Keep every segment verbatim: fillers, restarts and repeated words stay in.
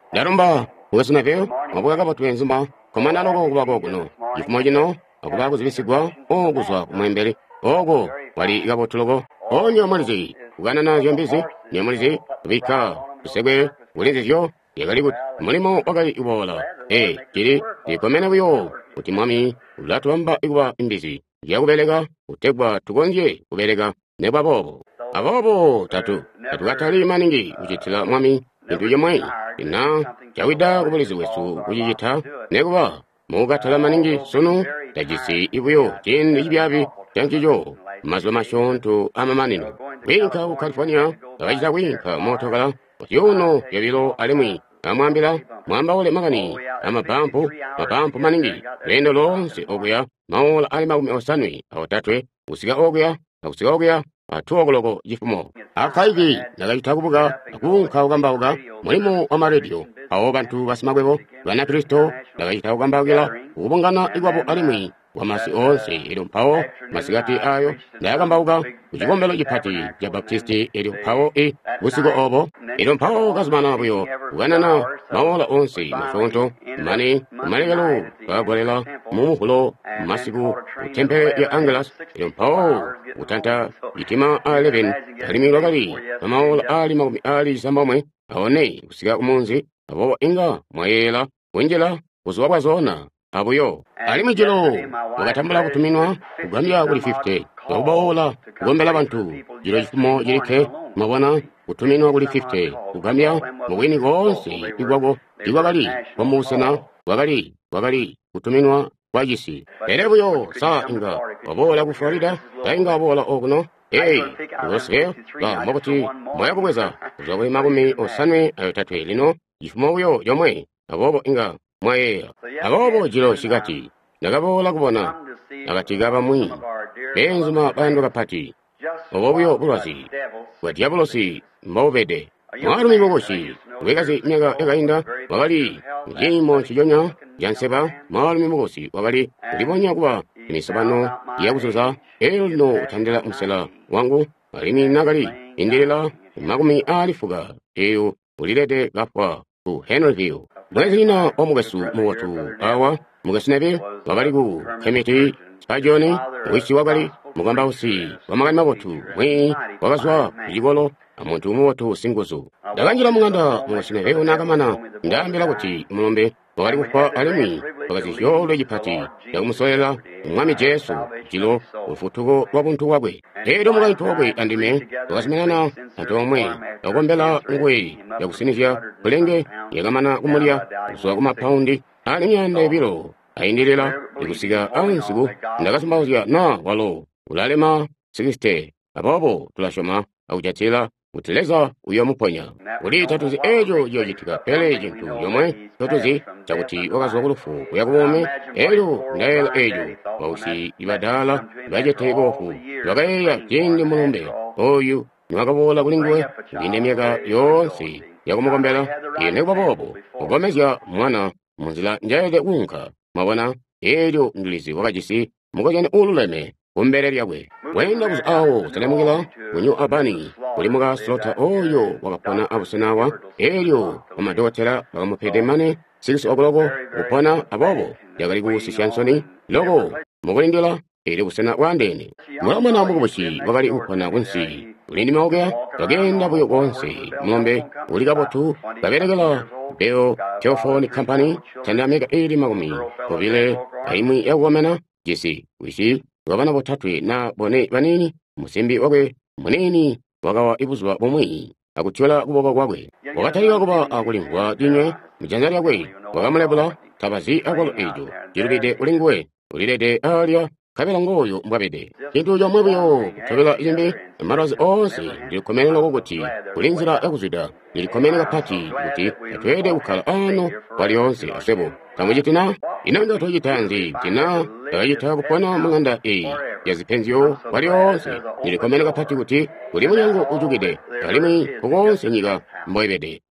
Darumba, Wesnaville, Obuaga Twinzuma, Commandano Wagono, if Mojino, Obuago Visigua, Oguzwa, Memberi, Ogo, Wadi Yabotulogo, O Yamarizi, Ganana Yambizi, Yamarizi, Vika, Sebe, Wilizio, Yagarigut, Molimo Ogai Iwola, Eh, Kiri, the Comenavio, Utimami, Latuamba Iwa Imbizi, Yagubelega, Utegba Tugonje, Ubelega, Nebabo, Avobo, Tatu, Atuatari Maningi, Ujitila Mami, into your mind. Now, Jawida Ubalizu, Ujita, Negua, Moga Talamaningi, Sonu, Tajisi, Ibuyo, Jin, Ibiabi, Tankijo, Maslamashon to Amamanino, Winka, California, Raja Winka, Motogala, Yono, Yavilo, Alemi, Amambila, Mamba Magani, Amapampo, Mapampo Maningi, Rendolo, Se Ogia, Maul Alima Osanui, our Tatwe, Usiga Ogia, Usiga, a Togologo, Yifmo, Akaigi, Nagaitabuga, Akun Kaugambauga, Molimo Amaredio, Aobantu Vasmagabo, Rana Cristo, Nagaitagambagila, Ubangana Iwabo Alimi, Wamasi Onse, Edom Pao, Masigati Ayo, Nagambauga, Ujigombelo Yipati, Jabaptisti, Edom Pao E, Usigo Obo, Edom Pao Gasmanabio, Wanana, Maola Onse, Masonto, Mani, Marigalo, Bagorela, Mumulo, Masigu, Tempe Angelas, Edom Pao, Utanta, Itima Alevin, Harimi Rogari, Amaol Ali Mobi Ali Samome, Aone, Usiga Umunzi, Abo Inga, Maela, Wengela, Uzwabazona, Abuyo, Alimijelo, Wagatambala Kutuminwa, Ugambia Wuri fifty, Obola, Gombela Bantu, Jirifmo Jirike, Mawana, Utuminwa Wuri fifty, Ugambia, Mwini Gonsi, Iwago, Iwagari, Wamusena, Wagari, Wagari, Utuminwa, Wajisi, Erebuyo, Sa Inga, Obola Buflorida, Tainga Bola Ogno, Hey, Rosville, La Mokoti, Moyagweza, Zoe Magumi, or Sunway, Ayotate, Lino, if Moyo, Yomwe, Avobo Inga, Moya, Avobo Jiro Shigati, Nagabo Lagwana, Nagatigaba Mui, Benzuma Bandoga Pati, Ovobio Burasi, Wadiabolosi, Mobede, Marmi Mogoshi, Vegazi Naga Egainda, Wagari, Jimo Chijonya, Janseba, Marmi Mogosi, Wagari, Ribonyagua, Nisabano, Yagusa, El no Tandela Umsela, Wangu, Arimi Nagari, Indela, Magumi Alifuga, Eu, Ulide Gafwa, U Henryville, Brazina Omogasu, Motu, Awa, Mugasnebe, Wagarigu, Kemiti, Spajoni, Wishi Wagari, Mugambausi, Wamagamabotu, Wayne, Wagaswa, Jigolo, Amontu Motu, Singozu. Dagangila Muganda, Mugasnebe, Nagamana, Ndambelagoti, Mumbe, Wagarigu Alimi, Wagasio Legipati, Yamusoela, Mami Jesu, Jilo, Ufutugo, Wabuntu Wabe, Edo Mugai Tobe, and the men, Wasmana, Antomwe, Yagombela, Ngwe, Yagusinisia, Bulenge, Yagamana Umulia, Swaguma Poundi, Alimian Nevilo, Aindela, Yagusiga, Ansibu, Nagasmausia, Na, Walo, Ulalema, Sigiste, Abobo, Tulashoma, Aujatila, Utileza, Uyamuponya. Uri tatuzi ejo yojitika pele jintu yomwe tatuzi chakuti wakazokulufu uyakubome ejo ndaela ejo wausi ibadala ibajetegofu wakaeya jindi mulumbe oyu niwakabola kulingwe ngine miaka yonsi yakumukombela ine kubabobo kugomezya mwana munzila njayede unka mabona ejo ndilizi wakajisi mukojene ululeme kumbere lyabwe wenda kuzi awo telemukila munyu abani kulimuka slota oyo wakapona abusenawa elyo omadotela bakamupede mane siksi ogologo upona abobo yakaliku sishansoni logo mukulindila ili kusena wandene mulamwana mukubushi wakali upona kunsi ulindi maogea bagenda buyo konsi mulombe ulikabotu baberegela beo telephone company tandamega ili magumi kovile kaimwi yawamena jisi wishi wabana botatwe na bone banini musimbi wakwe munini wagawa ibuzwa bomwi akuchola kuboba kwakwe wakatali wakuba akulingwa dinywe mjanzali yakwe wakamulebula tabazi akwalo ejo jirubide ulingwe ulilede alya kabela ngoyo mbwabede kintu yomwebuyo kutobela izimbi marazi onse ndilikomenela kokuti kulinzira yakuzwida ndilikomenela pati kuti atwede ukhala ano wali onse asebo kamujitina inanga tojitanzi tina ayita kupona munganda e yazipenziyo wali onse ndilikomenela pati kuti kuli munyango ujugide kalimi kukonse nyiga mbwebede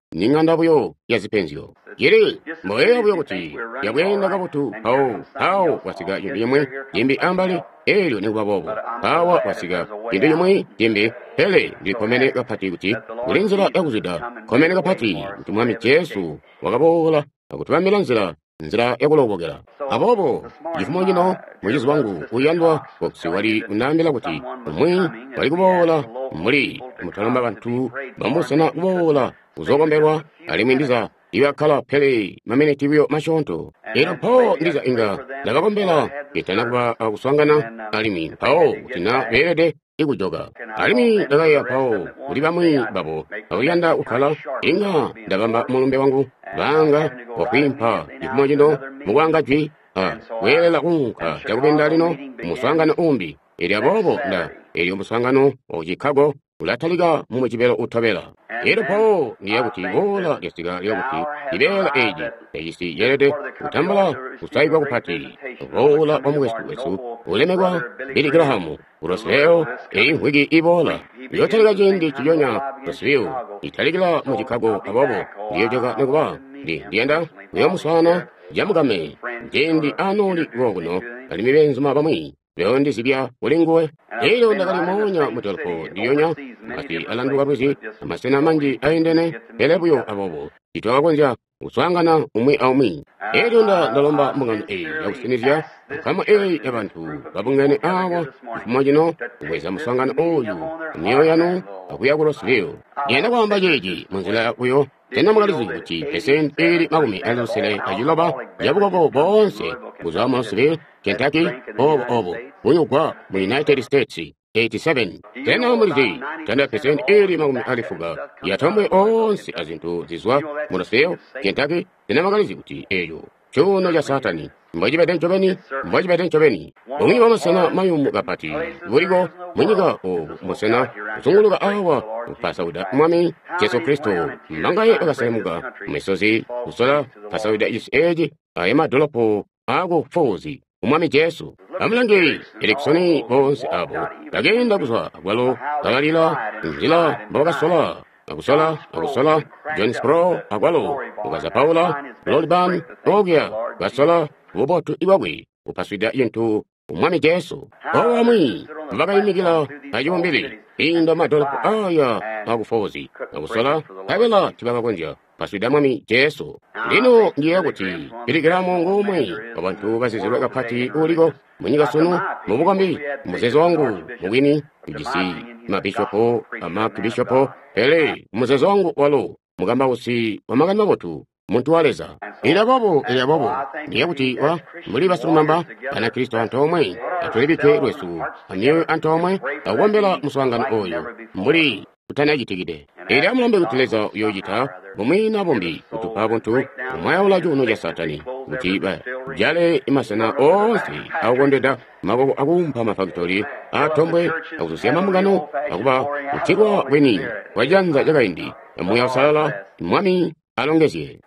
ning'anda buyo yazipenziyo yeri moyo buyo kuti yabwenda kabutu awo awo wasiga yimbi yemwe yimbi ambali elyo ni babobo awa wasiga yimbi yemwe yimbi hele ndikomene kapati kuti ulinzira yakuzida komene kapati kuti mwami Yesu wakabola akutibamira nzira nzira yakulobogera abobo ifumo jino mwenyezi wangu uyandwa kokusi wali unambila kuti umwi wali kubola muli mutalomba bantu bamusena kubola uzokomberwa alimwindiza iwe akhala phele mamene tiwiyo mashonto ero pho ndiza inga ndakakombera itanakuba akuswangana alimi pao kutina perede ikujoga alimi ndakaya pao kuti pamwi babo akuyanda ukhala inga ndakamba mulumbe wangu banga wakwimpa ifumo jino mukwanga jwi welela kunka chakupenda lino muswangana umbi ili abobo nda ili umuswangano ochikhago ulathalika mumwe chipelo uthabela ero pho ndiye kuti bola lyasiga lyakuti ibela eji eyisi yerede kutambala kusaipa kuphati bola omukwesukwetsu ulemekwa Billy Graham uroseo eyinhwiki ibola yothalika chindi chiyonya roseville ithalikira mu Chicago abobo ndiyochoka nekuba ndi ndiyenda uyomuswana jamukame njendi anoli wokuno alimi benzuma pamwi leo ndisibya ulinguwe ilo ndakalimonya mutolpo ndiyonya mati alanduka bwezi amasena manji ayendene elebuyo abobo itoka konja uswangana umwi aumwi ilo nda ndalomba mungano e yakusinizya kama e yabantu babungane awa ifumo jino ubweza muswangana oyu miyo yanu akuya kurosiville yenda kwamba jeji munzila uyo tena mugalizi kuti pesenti ili makumi alusele ajiloba yabugogo bonse kuzawa murosiville Kentucky obo obo unyukwa mu United States eighty-seven tena mulizi tena pesenti ili makumi alifuga yatomwe onse azintu zizwa murosiville Kentucky tena mugalizi kuti eyo chuno ya satani mbaji bedencho beni mbaji bedencho beni umwi wa masena mayumu kapati buligo mwenyiga o musena usunguluga awa pasauda mwami Yesu Kristo mangaye akasemuga misozi usola pasauda isi eji ayema dolopo ago fozi umwami Yesu amulangi elekisoni bonse abo agenda kuzwa agwalo kalalila njila bakasola akusola akusola Jonesboro agwalo ukaza Paula Loliban ogya gasola ubotu iwagwe upaswida yentu umwami Yesu owamwi bakayimikila ayombili inda madolopo aya akufozi akusola kabela tibakakonja paswida mwami Yesu lino ndiye kuti ilikiramo ngomwe abantu bazizirwa kapati uliko mwenyika sunu mubukambi muzezo wangu mugini ujisi mabishopo amakibishopo ele muzezo wangu walo mugamba usi wamagana botu muntu waleza ila bobo ila bobo ndiye kuti wa muli basulumamba ana Kristo antomwe atulibike lwesu amiyo antomwe awombela muswangano oyo muli utanajitigide ila mulambe kutileza yoyita bumwina bombi kutupa buntu umwaya ulaju uno ya satani utiba jale imasana onsi awondeda magogo agumpa mafaktori atombwe akususiyama mugano akuba utigwa bweni wajanza jagaindi amuya salala mwami alongezye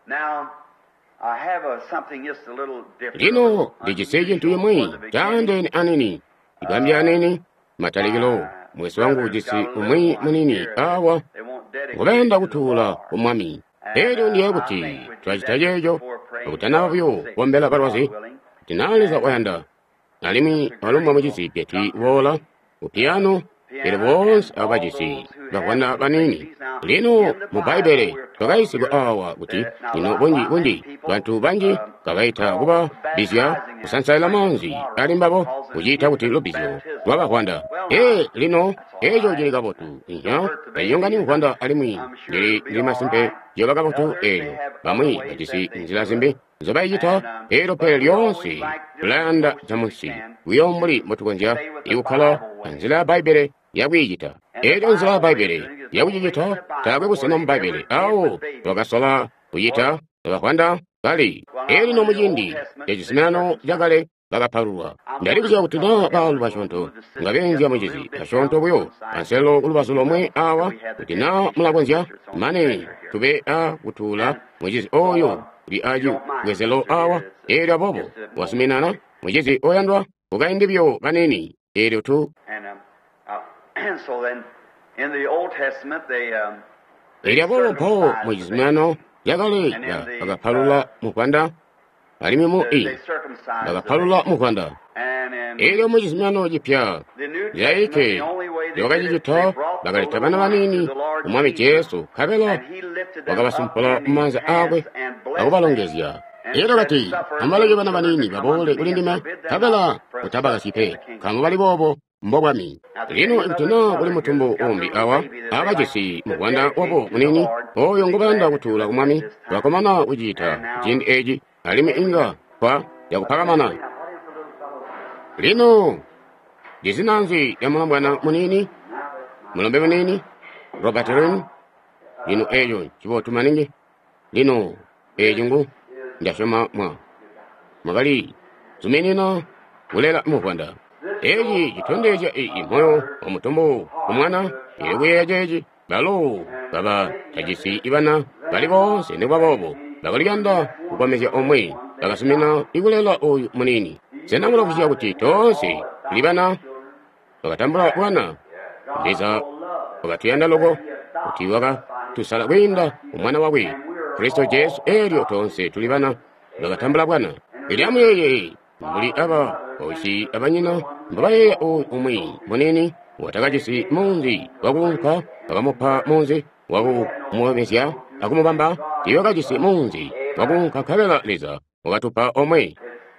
lino lijiseje ntuye mwi jande ni anini igambi anini mataligilo mwesi wangu jisi umwi munini awa ngobenda kutula umwami ero ndiye kuti twajitajejo akutanavyo wambela barwazi tinaliza wayanda alimi walumwa mujisi peti wola upiano ere bonse abajisi bakwana banini lino mu Bible twakayisigo awa kuti ino bonji bonji bantu banji kabaita kuba bisya kusansaila manzi alimbabo kujita kuti lobisyo twabakwanda e lino ejo jiliga botu iya ayongani ukwanda alimwi ndiri ndima simpe yobaga botu eyo bamwi batisi nzila zimbe zobayita ero pele lyonsi kulanda jamusi uyombuli motukonja iukhala nzila Bible yabwijita ejo nzila Bible yabwijita tagwe kusena mu Bible awo twakasola kuyita twabakwanda kali eri no mujindi ejisinano jagale bagapalulwa ndali kuja kutina balu bashonto nga benzi amujizi bashonto buyo anselo ulubasulo mwe awa kutina mulagonzya mane tube a kutula mujizi oyo li aju gwezelo awa eri abobo wasuminana mujizi oyandwa kugaindibyo banini eri tu And so then, in the Old Testament, they um, Eliago po mwijimano yakale ya bagapalula mukwanda alimi mu i bagapalula mukwanda elio mwijimano jipya yaike lyokajijito bagaleta bana banini umwami Yesu kabelo bagabasumpula mumanza agwe bakubalongezya era kati amalege bana banini babole kulindima kabela kutabagasipe kama bali bobo mbogwami lino ibutino kuli mutumbu ombi awa abajesi mukwanda wabo munini oyo ngobanda kutula kumwami bakomana ujita jindi eji alimi inga kwa yakupakamana lino jizinanzi ya mulambwana munini mulombe munini Robert Ren lino ejo chibotumaningi lino ejungu ndashoma mwa magali zumenina ulela mukwanda eji jitondeja i moyo omutombo omwana yewe yajeji balo baba tajisi ibana bali bonse ne babobo bagaliyanda kukwamezya omwe bagasumina igulela oyu munini senamula kusiya kuti tonse libana bagatambula bwana ndeza bagatuyanda logo kuti waga tusala kwinda omwana wawe Kristo Yesu elio tonse tulibana bagatambula bwana eliamu yeye muli aba oshi abanyina mbabaye omwe munini watakajisi munzi wakunka bagamupa munzi waku muwemesya akumubamba tiyokajisi munzi wakunka kabela leza wagatupa omwe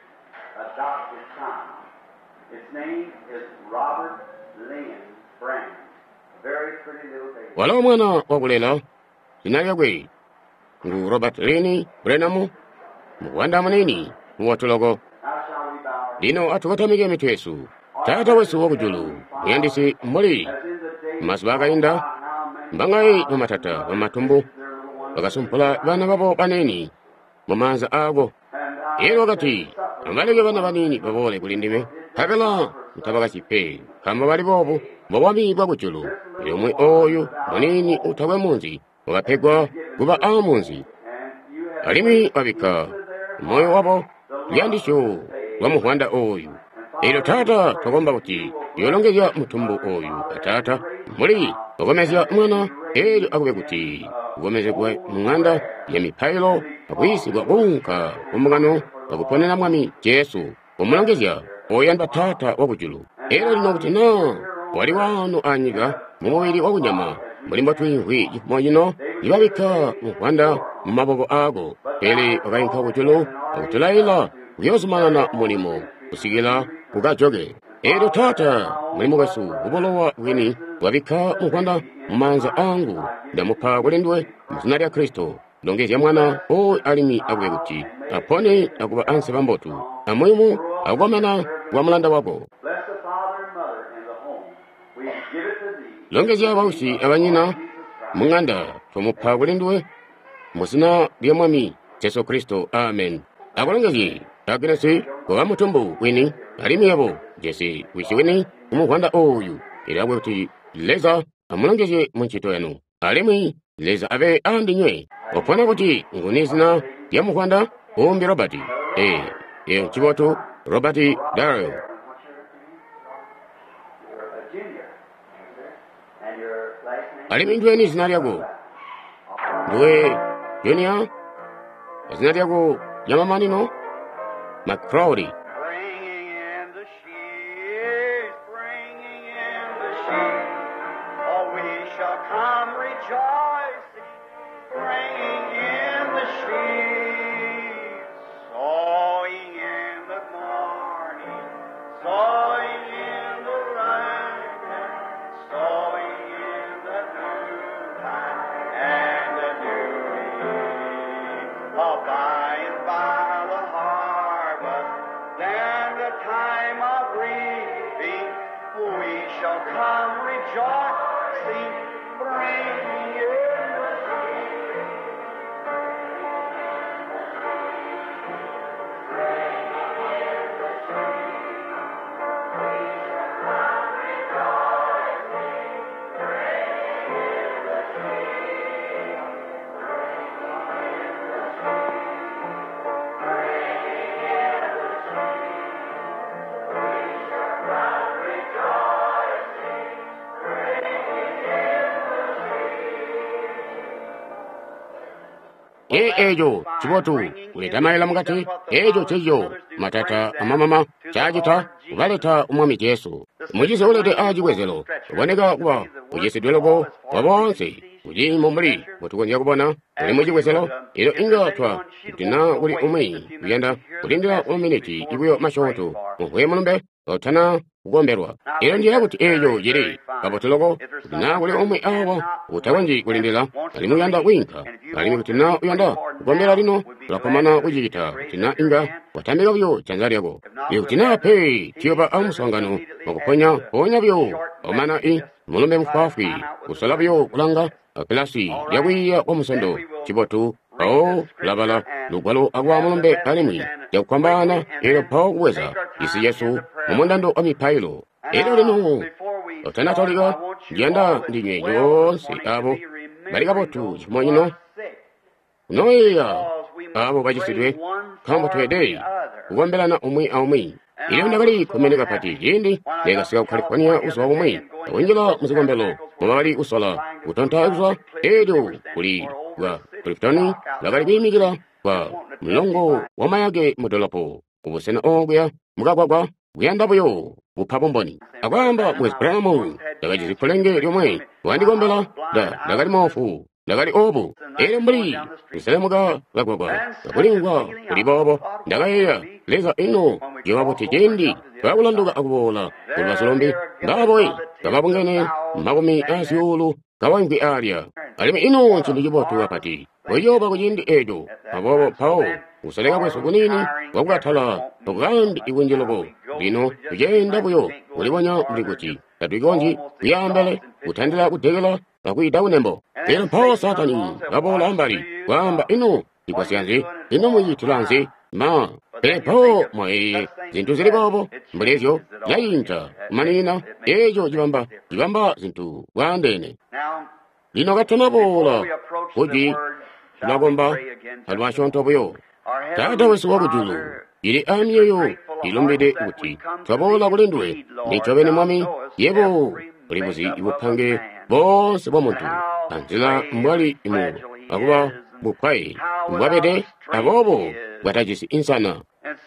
wala omwana wakulela linalyagwe ngu Robert Leni Brenamu mukwanda munini muwatulogo lino atukatamike mitwesu tata wesu wokujulu muyandisi muli masu bakayinda mbangayi mumatata mumatumbu bagasumpula bana babo baneni mumanza ago ero wakati amalege bana banini babole kulindime kabela mutabagasipe kama bali bobo bawami bwakujulu yomwe oyu munini utawe munzi wagapegwa guba amunzi alimi babika moyo wabo yandisho wamuhwanda oyu ilo tata togomba kuti yolongezya mutumbu oyu atata muli ogomezya mwana eli akube kuti ugomezegwe mung'anda ya mipailo akuyisigwa kunka kumugano akuponera mwami Yesu omulongezya oyanda tata wakujulu elo lino kuti na wali wano anyiga mumubiri wakunyama mulimba twihwi jikumoyino ibabika mukwanda mumaboko ago eli okayinka kujulu akutulaila kuyosumana mulimo kusigila kukajoge ero tata mulimo wesu ubolowa wini wabika mukwanda mumanza angu ndamupa kulindwe muzina lya Kristo longezya mwana o alimi akube kuti apone akuba anse bambotu amuimu agomena wa mulanda wako longezya bausi abanyina mung'anda tumupa kulindwe muzina lya mwami Yesu Kristo amen akulongezye akinasi kwa mutumbu wini alimi yabo jesi wishi wini umukwanda oyu ilabwe kuti leza amulongezye munchito yanu alimi leza abe andinywe opona kuti ngunizina ya mukwanda ombi Robert eh ye chiboto Robert Dario alimi ndweni zina lyako ndwe Junior zina lyako yamamanino McCrowdy. Bringing in the sheaves, bringing in the sheaves, oh, we shall come rejoicing, bringing in the sheaves, sowing in the morning, sowing in the rising, sowing in the noontime and the noon, oh, by and by. Then the time of reaping, we shall come rejoicing, bringing in the sheaves. e ejo chibotu uletamayela mukati ejo chejo matata amamama chajita kubaleta umwami Yesu mujize ulete ajibwezelo uboneka kuba ujisidweloko wabonse uli mumuli mutukonya kubona uli mujibwezelo ilo ingatwa kutina uli umwi kuyenda kulindira uminiti ibuyo mashoto muhwe mulumbe otana kugomberwa ilo njira kuti ejo jiri kabotoloko kutina uli umwi awa utawanji kulindira ali muyanda winka ali kutina uyanda kugombera lino tulakomana ujita kutina inga watamira byo chanzariago iyo kutina pe tiyoba amusangano wakuponya ponya byo omana i mulumbe mfafi kusala byo kulanga akilasi yawiya omusendo chibotu ao labala lugwalo agwa mulumbe alimwi yakwambana ero pao kuweza isi Yesu mumondando amipailo ero lino otanatoliga njanda ndinye yonse abo baliga botu chimoyino unoya abo bajisidwe kamba twede kugombelana umwi aumwi iyo ndakali kumeneka pati jindi lega siga California uswa umwi wenjela muzigombelo mumabali usola utonta uswa edo kuli wa Cliftoni lagali bimigira wa mlongo wamayage mudolapo ubusena ogya mugagwagwa buyanda buyo bupabomboni agamba mwezi pramu lagaji zipulenge lyomwe wandigombela da lagali mofu lagali obu ere mbali iselemuga gagwagwa gakulingwa kuli bobo ndagayeya leza ino jewabo tijendi babulanduga akubola kulwasolombi ndaboi gababungene magumi asiulu kawangi alya alime ino nchindi jibotu wakati wayoba kujindi edo abobo pao usalega kweso kunini wakugatala ogandi iwenjelogo lino kujenda buyo uliwonya mlikuti tatuigonji kuyambele kutandila kutegela nakuita unembo eno pao satani gabola ambali kwamba ino ikwasianzi ino muyitilanzi ma pepo mwaeye zintu zili bobo mbulezyo yayinta manina ejo jibamba jibamba zintu wandene lino gatona bola kuji tulagomba halwashonto buyo tata wesu wakujulu ili amyeyo ilumbide uti twabola kulindwe nichobene mwami yebo ulibuzi ibupange bonse bomuntu anzila mbwali imu akuba bupai mbwabede abobo batajisi insana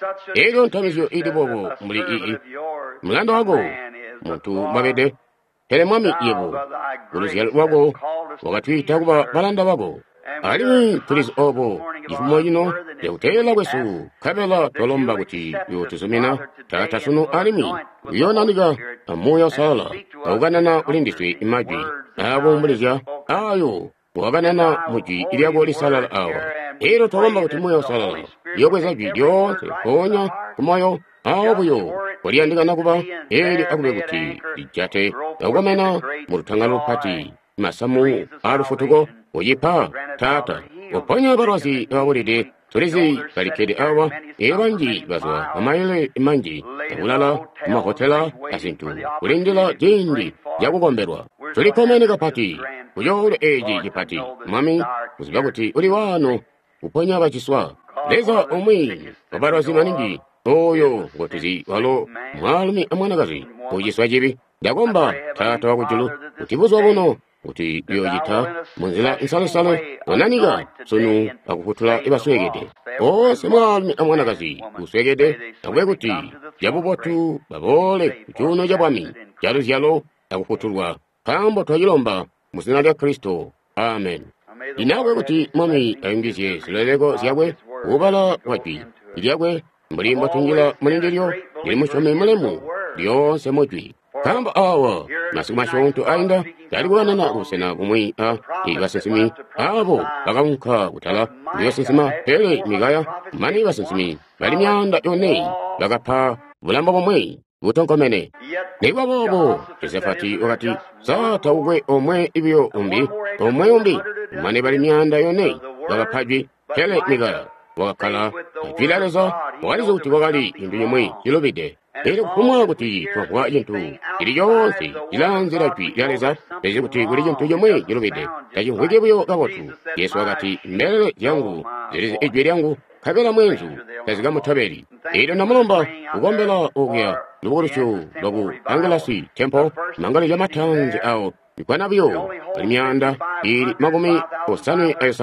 ego ntamizyo idi bobo muli ii mulando wago muntu mbwabede hele mwami yebo uluzi wago wakatwita kuba balanda wago ali tulizi obo ifumo yino yautela wesu kabela tolomba kuti yotuzumina tata suno alimi yonaniga amoya sala auganana ulindiswe imaji abo mbulizya ayo waganana muji iliago lisala awa ero tolomba kuti moya sala yogweza video seponya kumoyo awo buyo waliandikana kuba eri akube kuti lijate augamena murutangalo pati masamu arufutugo oyipa tata oponya barwasi awulide tulizi balikede awa ebanji bazwa amayele imanji ulala mahotela asintu ulindila jindi yakugomberwa tulikomeneka pati uyole eji jipati mami uzibaguti uli wano uponya bachiswa leza omwi babarwasi maningi oyo ngotizi walo mwalumi amwanagazi ujiswa jibi dagomba tata wakujulu utibuzwa bono uti yoyita munzila insalesale onaniga sunu akukutula ibaswegede ose mwalumi amwanagazi uswegede agwe kuti jabubotu babole kuchuno jabwami jalu jalo akukutulwa kambo twajilomba musina lya Kristo amen inawe kuti mwami ayingisye silelego syagwe ubala wapi ilyagwe mbulimbo tunjila mulingelyo limushome mulemu lyonse mojwi kamba awa masikumashonto ainda yaligwanana usena kumwi a igasensimi abo bakamka kutala yosensima pele migaya mani basensimi bali myanda yone bagapa bulamba bomwe butonkomene niba bobo Josefati wakati sata ugwe omwe ibyo umbi omwe umbi mani bali myanda yone bagapajwi pele migaya wakala apilaleza walizo uti wakali imbi yomwe yilobide ero kumwa kuti twakwa yintu ili yonse ilanzira pi yaleza ezi kuti kuli yintu yomwe yilobide taji hwege buyo gabotu Yesu wakati mbele yangu zirizi ejwe yangu kabela mwenzu kaziga mutabeli ero namulomba ugombela ogya luburucho logu angelasi tempo mangali yamatanze ao ikwana biyo imyanda ili magumi osane ayosanwe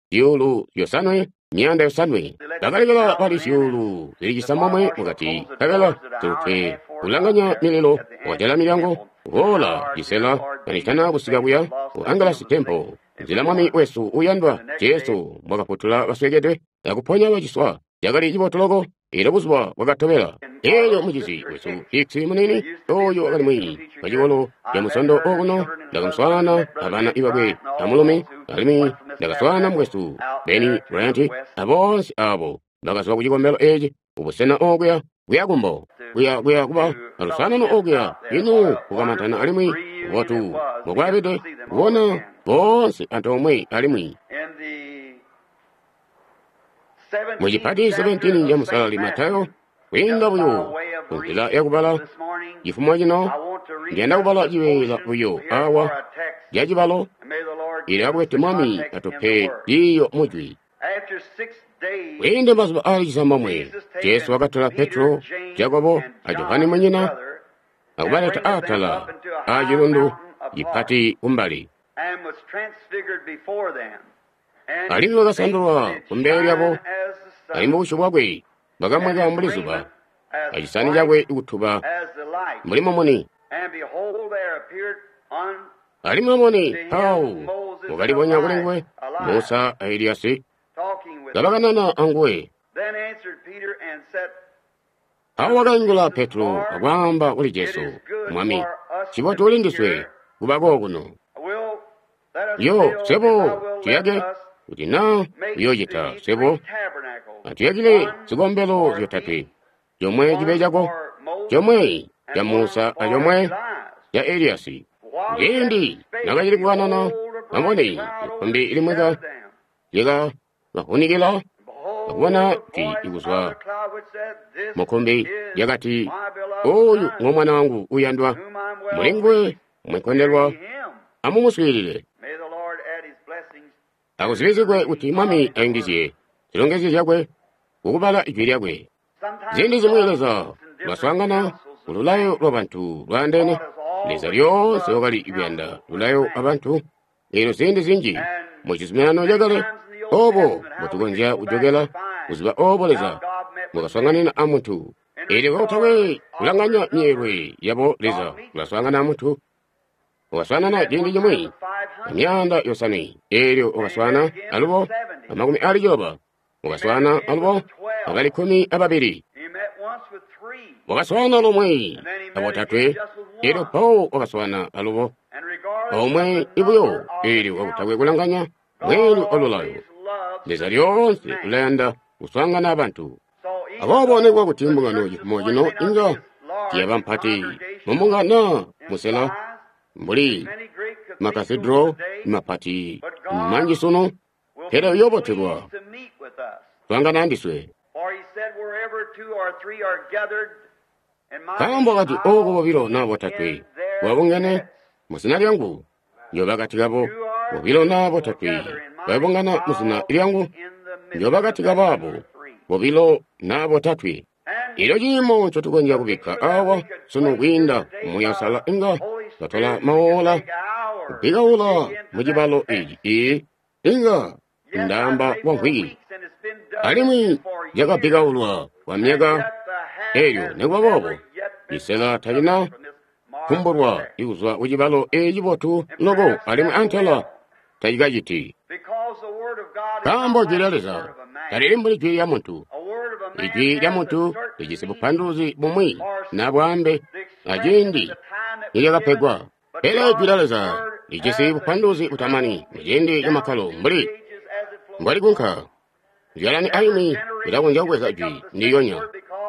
siulu yosanwe myanda yosanwe bakalekela pali siulu zilikisa momwe mukati kakala tuke kulanganya mililo wajala milyango vola lisela kanitana kusika kuya ku Angelus Temple nzila mwami wesu uyandwa jesu mwakaputula baswegedwe yakuponya wachiswa yakali chibotoloko ila buswa wakatobela eyo mujizi wesu fiksi munini oyo wakali mwi pachikolo ya musondo okuno ndakamswana abana ibabwe amulumi alimi ndakaswana mwesu beni branti abonsi abo bakaswa kuchikombelo eji ubusena okuya kuyakumbo kuya kuya kuba alusana no okuya inu kukamantana alimwi wotu mukwapite kuona bonse anthu omwe alimwi muchipati seventeen ya musalali Matayo kwinga buyo kunkila yakubala chifumwa chino ndiyenda kubala chiwela buyo awa jachibalo ili akwete mwami atophe iyo mujwi kwinde masuba ali chisambamwe Yesu akatola Petro Jakobo a Yohane mwanyina akubaleta atala achilundu chipati kumbali alivi wakasandulwa kumbeli yabo alimba kushu bwakwe bakamweka mulizuba achisani chakwe ikuthupa mulimo moni alimo moni awu mukaliponya kulengwe Musa a Eliasi gabakanana anguwe awo wakangula Petro akwamba kuli Yesu mwami chipoti ulindiswe kubako kuno yo sebo tiyage kuti na yoyita sebo atiyagile zikombelo zyotate yomwe chibe chako chomwe ya Musa a yomwe ya Eliasi ndindi nakachili kukanana namone ifundi ilimweka yeka mafunikila akuona ti ikuswa mukhumbi yakati oyu ng'omwana wangu uyandwa mulingwe mwekondelwa amumuswirire akuzibizikwe kuti mwami ayingiziye chilongezi chakwe kukubala ichwi lyakwe zindi zimuyeleza lwaswangana ululayo lwa bantu lwandene leza lyonse okali ibuyanda lulayo abantu ero zindi zinji muchizimirano lyakale obo mutukonja ujogela uziba oboleza mukaswanganina amuntu ili kauthawe kulanganya myerwe yabo leza kulaswangana amuntu ukaswanana jindi jomwe myanda yosani elyo ukaswana alubo amakumi ali joba ukaswana alubo akali kumi ababiri ukaswana lomwe abotatwe elyo po ukaswana alubo omwe ibuyo ili kauthawe kulanganya mwelu olulayo leza lyonse kulenda kuswangana abantu ababonekwa kutimbungano chifumwa chino inga tiyaba mpati mumbungana musela mbuli makathedro mapati manji sono hera yoboterwa swangana andiswe kambo kati ogo bobilo nabo tatwe wabungane musina lyangu nyoba kati gabo bobilo nabo tatwe wabungana musina lyangu nyoba kati gabo bobilo nabo tatwe ilo jimo chotukonja kubika awa sono winda muyasala inga batola maola bigaula mujibalo eji e inga ndamba wangwi alimwi yaga bigaulwa wamyaga eyo negwabobo isela talina kumburwa iuzwa ujibalo eji botu logo alimwi antela tajigajiti kambo jireleza tarimbuli jwi ya muntu ijwi ya muntu ijisibu panduzi bumwi na bwambe ajindi iliyagapegwa ele jireleza ijisibu panduzi utamani mjindi ya makalo mbuli mbali kunka jalani aimi ilakunja uweza jwi ndiyonya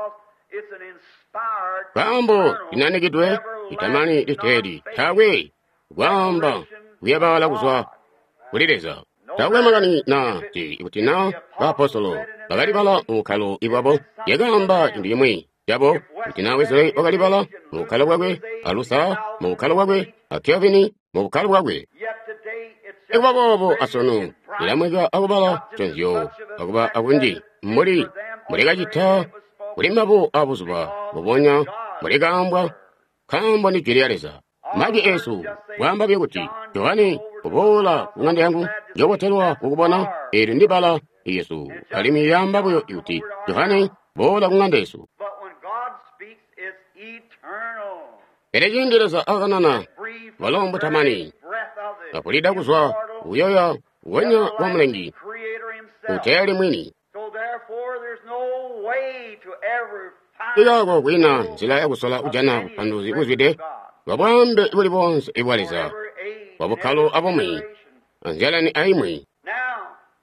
kambo inanigidwe itamani litedi tawe gwamba kuyabala kuzwa kulileza tawe magani na ti ibutina apostolo bagalibala mukalo ibwabo yagamba ndiyemwe yabo ibutina wezere bagalibala mukalo bwagwe alusa mukalo bwagwe akevini mukalo bwagwe ibwabo asono ilamwega abubala tenzyo akuba abundi muri murega jita ulimabo abuzuba bubonya muregambwa kamba ni jirialeza magi esu wamba byeguti Yohane kubola ngande yangu yobotelwa ukubona eri ndi bala Yesu ali miyamba buyo yuti Yohane bola kung'anda Yesu But when God speaks, it's eternal. ere jingereza akanana Breathe balombo the tamani very breath of the akulida kuzwa immortal, uyoya wenya wa mlengi Creator Himself. uteli mwini So therefore, there's no way to ever find iyako kwina nzila yakusola ujana panduzi uzwide wabwambe ibuli bonse ibwaliza every age, wabukhalo every abomwi generation. anzela ni aimwi Now,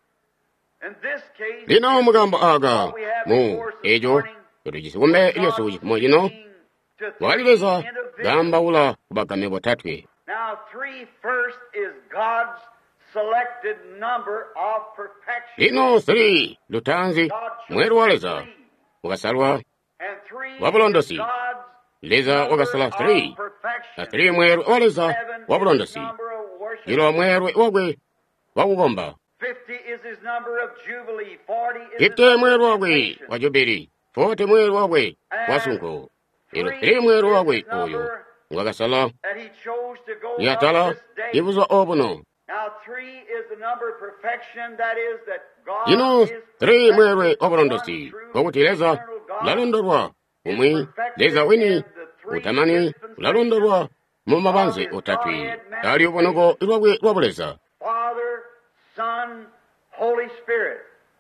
in this case, lino mugambo aga what we have mu before us this ejo morning, yotuchisikumbe ilyosu chikumochino to three walileza individuals. gamba ula kubagame botatwe Now, three first is God's selected number of perfection. lino three lutanzi God chose mweru waleza three, ukasalwa and three wabulondosi. is God's leza number wakasala of three perfection. na three mweru waleza Seven is wabulondosi his number of worship. jilo mweru wagwe wakugomba Fifty is his number of jubilee. Forty is his fifty number mweru of wagwe salvation. wa jubili forty mweru wagwe wasunko ilo three mweru wagwe oyo wakasala That he chose to go yatala up this day. ibuzwa obuno Now, three is the number of perfection. That is that God yino is three perfect, mweru one obulondosi true kokuti leza eternal God. lalondorwa umwi leza wini utamani lalondorwa mu mabanze otatwi ali ubonoko ilwabwe lwabuleza Father, Son, Holy Spirit.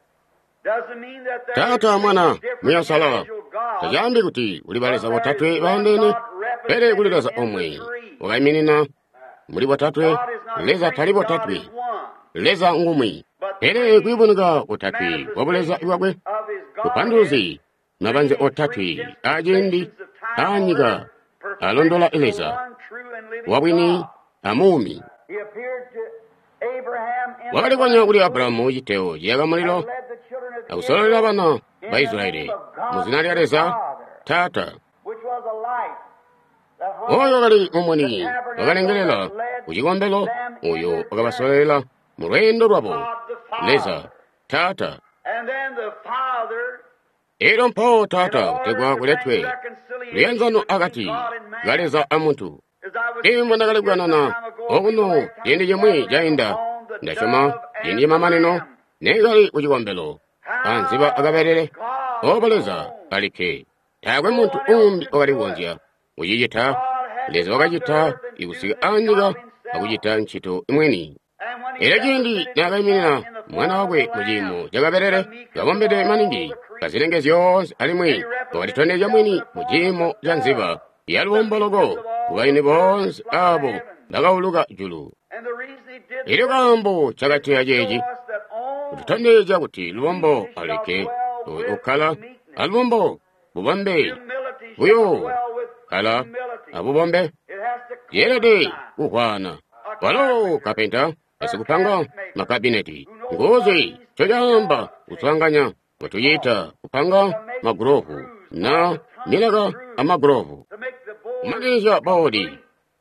Doesn't mean that there tata are mwana different muyasala individual gods. tajambi kuti ulibaleza botatwe bandene pere kulileza omwe wakaiminina muli botatwe leza tali botatwe leza ngumwi pere kuibonika otatwi wabuleza iwabwe kupanduzi mabanze otatwi ajendi anyiga alondola eleza wabwini amumi He appeared to Abraham in the wakalikonya kuli abulamu chiteo jiyaka mulilo led the children of akusololera Israel bana in the baisraeli name of God muzina lya the leza Father, tata which was a light that hung oyo kali omoni wakalengelela kuchikombelo oyo wakabasololera mu lwendo lwabo God the Father. leza tata And then the Father, ero mpo in tata order kutegwa to kuletwe bring reconciliation luyenzano between akati God and man, galeza amuntu as I was imbo ndakaligwanana some time ago, okuno the yendi yemwe jayinda ndashoma yendi mamaneno nengali kuchikombelo anziba akaberere obaleza alike tagwe muntu umbi okaliwonzya uyiyita leza wakajita ikusiga anyiga akujita ntchito imweni era jindi nakayimirira mwana wakwe mujimu jakaberere gabombede maningi kazilenge zyonse alimwi wakatitondeja mwini mujimu ja nziba yaluwombologo kubaini bonse abo ndakawuluka julu And the reason he did iri kambo chakatiya jeji was that only kututondeja kuti luwombo aleke ukhala alubombo bubombe humility shall buyo dwell with khala humility. abubombe It has to yerede coincide. kuhwana walo kapenta esikupanga makabineti ngozi chojamba kusanganya watuyita kupanga magurovu na milaga amagurovu To make the board umanisha bodi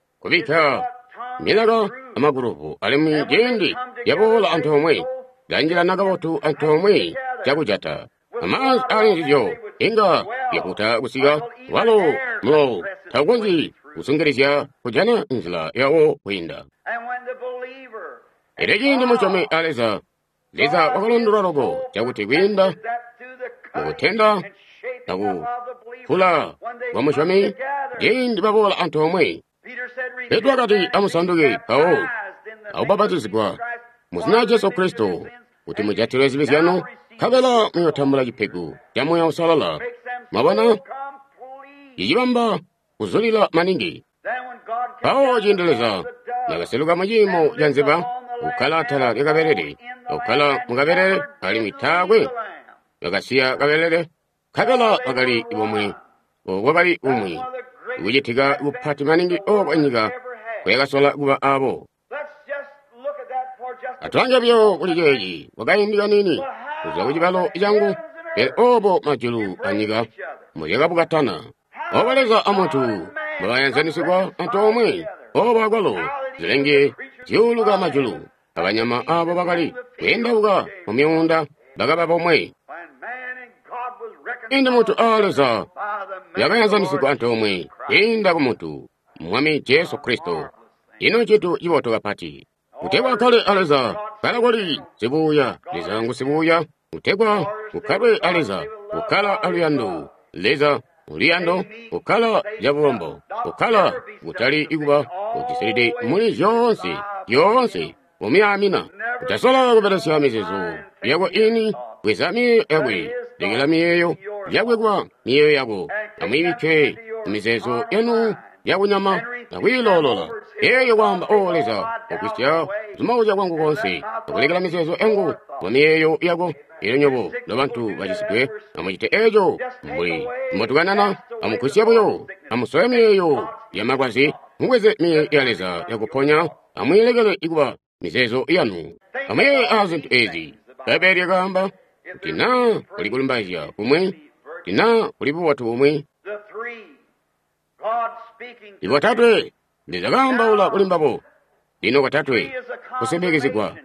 kubika milaga amagurovu alimu jendi yabola antomwe ganjira nagabotu antomwe chakujata amanzi alinzijo inga yakuta kusiga walo mlo tagonzi kusungirizya kujana nzila yawo kwinda and when the believer era jindi muchome aleza leza wakalondolalogo chakuti kwinda that through the cutting mukutenda and shaping taku up of the believer, kula when they wamuchomi come together, jindi babola antu omwe Peter said, Petro akati "Repent and amusanduke be kawo baptized in the name of aubabatizibwa Jesus Christ muzina for the Yesu remission of Kristo your sins, kuti and mujatiro you ezibizyano shall receive kabela muyotambula chipegu jamoya usalala makes them mabwana so complete." yiyibamba kuzulila maningi Then when God came pawo down jindeleza from the dove, nagaseluka majimo janziba ukala tala yakaberere ukala mukaberere ali mitagwe yagasiya kaberere kagala agali ibomwe obwabali umwi wujitiga upati maningi obwanyiga kwegasola guba abo let's just look at that for just a atwanja byo bulijeji wagayindiga nini kuza kujibalo ijangu e obo majulu anyiga muyaga bugatana obaleza amuntu babayanzanisibwa antomwe obagolo zilenge ziuluga majulu abanyama abo bagali kwendawuga mu miwunda bagaba bomwe when man and God was indi reconciled mutu aleza by the means of the yagayanzanisibwa Lord antomwe Jesus Christ. inda ku mutu mwami Yesu Kristo ino chitu chiwotoka pati kutegwa kale aleza kala kwali sibuya lezangu sibuya kutegwa kukabwe aleza kukala aluyando leza uliyando kukala jabulombo kukala kutali iguba kutisiride muli yonse yonse umyamina kutasola kuberesya mizezo yagwa ini kweza miyeyo yagwe degela miyeyo yagwe kwa miyeyo yago amwibike mizezo yanu yabunyama nakwilolola eyo kwamba oleza okwisya zimauja kwangu konse okulegela mizezo engu wamiyeyo yago ilo nyobo nabantu bajisikwe amujite ejo mbwe mbotuganana amukwisya buyo amusoya miyeyo yamagwazi muweze miye yaleza yakuponya amwilegele iguba mizezo yanu amaye azintu ezi baberi gamba tina kulikulumbaja kumwe tina kulibu watu umwe iwo tatwe ndizagamba ula kulimbabo lino katatwe kusembegezekwa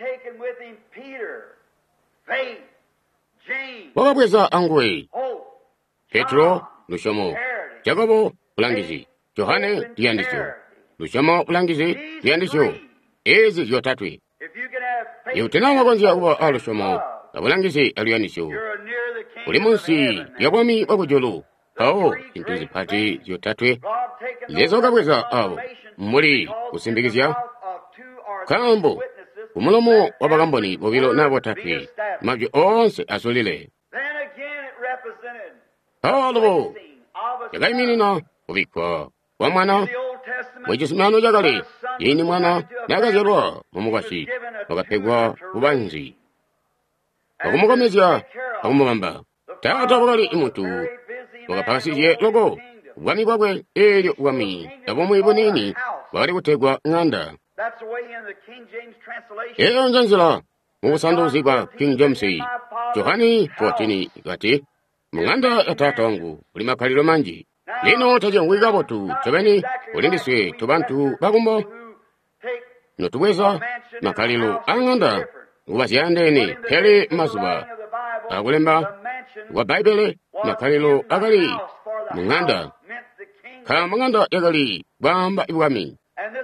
wakabweza angwe Petro lushomo Jakobo ulangizi Yohane liyandisho lushomo ulangizi liyandisho ezi yotatwe yutena magonzi uwa alushomo abulangizi aliyandisho uli munsi yabwami wakujulu awo intuzi pati yotatwe lezo kabweza abo muli kusimbikizya kambo kumulomo wabagamboni bobilo nabo tatwe mabyo onse asolile alobo yagaiminina ubikwa wa mwana mwejisimano jagale yini mwana nagazerwa mumugwashi bagapegwa bubanzi bakumukomezya bakumugamba tata bugali imuntu bagapakasije logo ubwami bwagwe eryo ubwami abomwe bunini bari gutegwa nganda eyo njanzira mubusanduzi bwa King James Johani fourteen gati munganda ya tata wangu uli makalilo manji lino taja ngwigabo tu tebeni ulindiswe tubantu bagumbo notuweza makalilo anganda ubasyandeni pele masuba agulemba wa Bible makalilo agali munganda kama munganda yagali bamba ibwami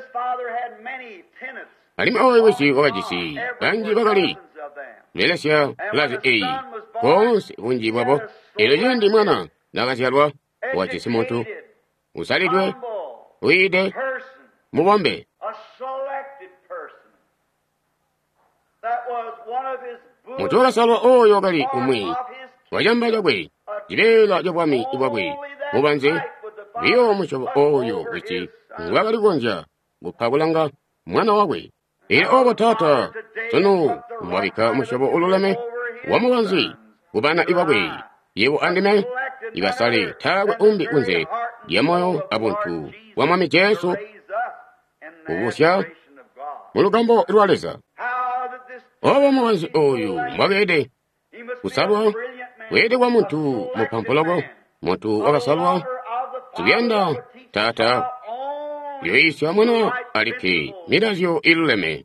alima owe wisi wajisi banji bagali lelesya lazi eyi konse unji bwabo ilo jindi mwana nagasyalwa wachisi muntu usalidwe uide mubombe mutu wakasalwa oyo gali umwi wajamba jagwe jibela jabwami ibwabwe mubanze biyo mushobo oyo wichi ngwagali gonja gupabulanga mwana wagwe ili obo tata tunu mwabika mushobo ululeme wamubanzi gubana ibwabwe yewo andime ibasale tagwe umbi unze yamoyo abuntu wamwami Jesu ubusya mulugambo ilwaleza obo mubanzi oyu mwagede kusalwa wede wa muntu mupampologo muntu wakasalwa tibyanda tata yoisya mwana alike midazyo iluleme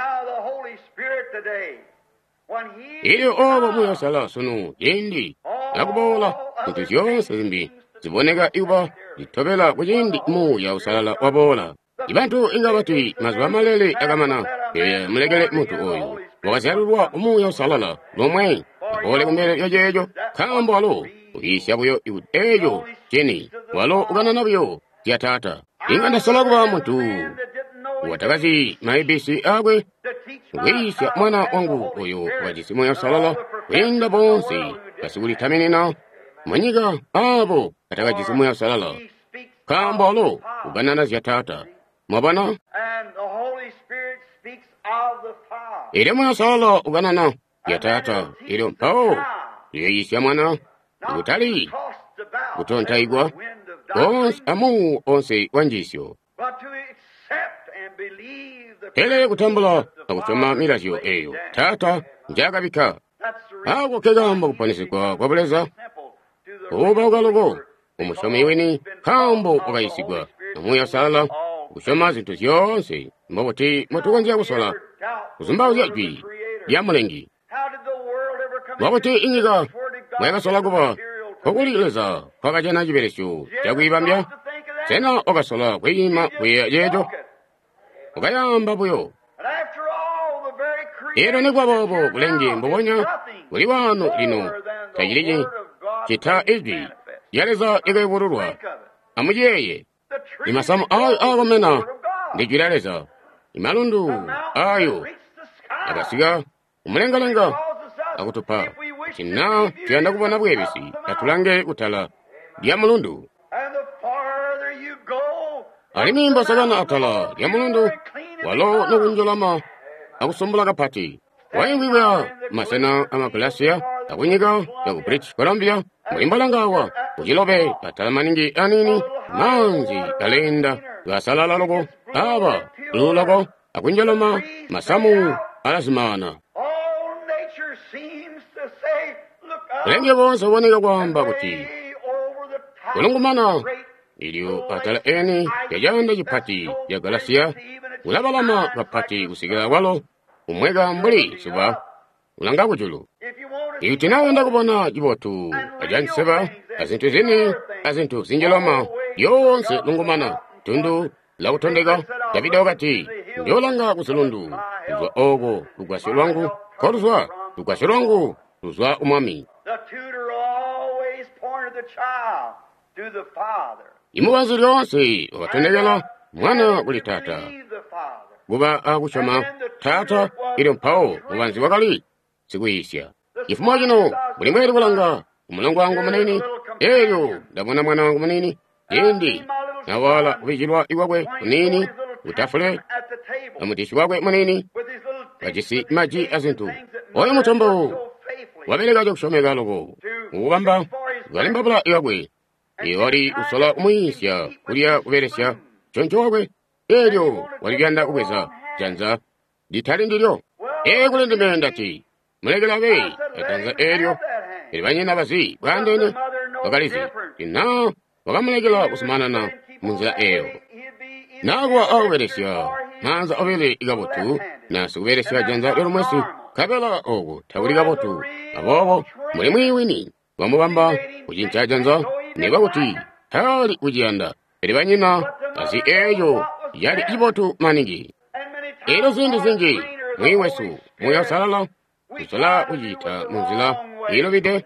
iyo obo muyasala sunu yendi nakubola kuti zyonse zimbi ziboneka iba zitobela kujindi mu ya usalala wabola ibantu inga bati mazuwa malele agamana ye mulegele muntu oyu wakasyalulwa umu ya usalala lomwe ole kumele yojejo kambo alo uisya buyo ibu ejo jeni walo ugana nabyo ya tata inga ndasala kuba muntu watakazi maibisi agwe uisya mwana wangu oyo wajisimu ya usalala winda bonsi kasuguli tamenina manyiga abo atakajisimu ya usalala kambo alo ugana na ya tata mabana ile mwa usalala ugana na ya tata ile mpao yeisya mwana utali utontaigwa onse amu onse wanjisyo ele kutambula akusoma milasyo eyo tata njagabika ako kegamba kupanisikwa kwabuleza oba ugalogo omusomi weni kambo ukayisigwa amuya sala kusoma zintu zyonse mboti mutukonzya kusola kuzumbawo zyajwi lyamulengi mwaboti ingiga mwakasola kuba okulileza kwakajana jiberesyo jakwibambya sena okasola kweyima kweya jejo ukayamba buyo era ne bw'aba bulenge mbubonya buli wano lino tayiriji kita izwi yaleza egayibululwa amujeye imasamu ayo agomena ndijiraleza imalundu ayo agasiga umulengalenga akutupa kina tuyanda kubona bwebisi atulange kutala lya mulundu alimimba sagana atala lya mulundu walo nokunjolama akusombula kapati wayimbiwa masena amakulasiya akunyiga yaku British Columbia mulimbalangawa kujilobe atala maningi anini manzi kalenda gasalala logo aba lulago akunjolama masamu alasimana kulenge bonse boneka kwamba kuti kulungumana ilio atala eni yajanda jipati ya galasia ulabalama kapati kusigila walo umwega mbuli suba ulanga kujulu iutinawenda kubona jibotu ajanseba azintu zini azintu zinjeloma yonse lungumana tundu lautondega yabida wakati ndiolanga kusilundu luzwa ogo lugwasi lwangu koruzwa lugwasi lwangu luzwa umami imuwazi lyonse wakatondegela mwana kuli tata guba akushama tata ili mpawo mubanzi wakali sikuisya ifumo jino buli mweri bulanga umulangu wangu munini eyo ndabona mwana wangu munini indi nawala ubijilwa iwagwe munini utafule amutishi wagwe munini kajisi maji azintu oyo mutombo wabelega jo kushomega logo ubamba galimbabula iwagwe iwali usola umuyisya kulia kuberesya choncho wagwe elyo walibyanda kubweza janza litali ndilyo egule ndimendati mulegela be atanza elyo ilibanyina bazi bandene wakalizi ina wakamulegela kusumanana munzira eyo nagwa auberesya manza obele igabotu nasi kuberesya janza lero mwesi kabela ogo tawuli gabotu abobo muli mwiwini wamubamba kujincha janza nebabuti tali kujiyanda ilibanyina bazi eyo yali ibotu maningi ero zindi zingi mwiwesu muya salala usala ujita munzila ilo bide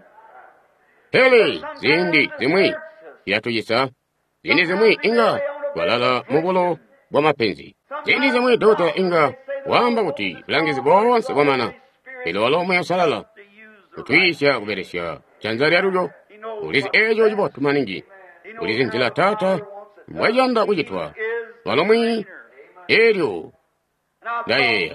hele zindi zimwi yatujisa zindi zimwi inga walala mugulo wa mapenzi zindi zimwi dota inga wamba kuti bilangizi bonse wamana ilo walo muya salala utwisha kuberesya chanzari arujo ulizi ejo ibotu maningi ulizi nzila tata mwajanda kujitwa walomwi elyo dayeya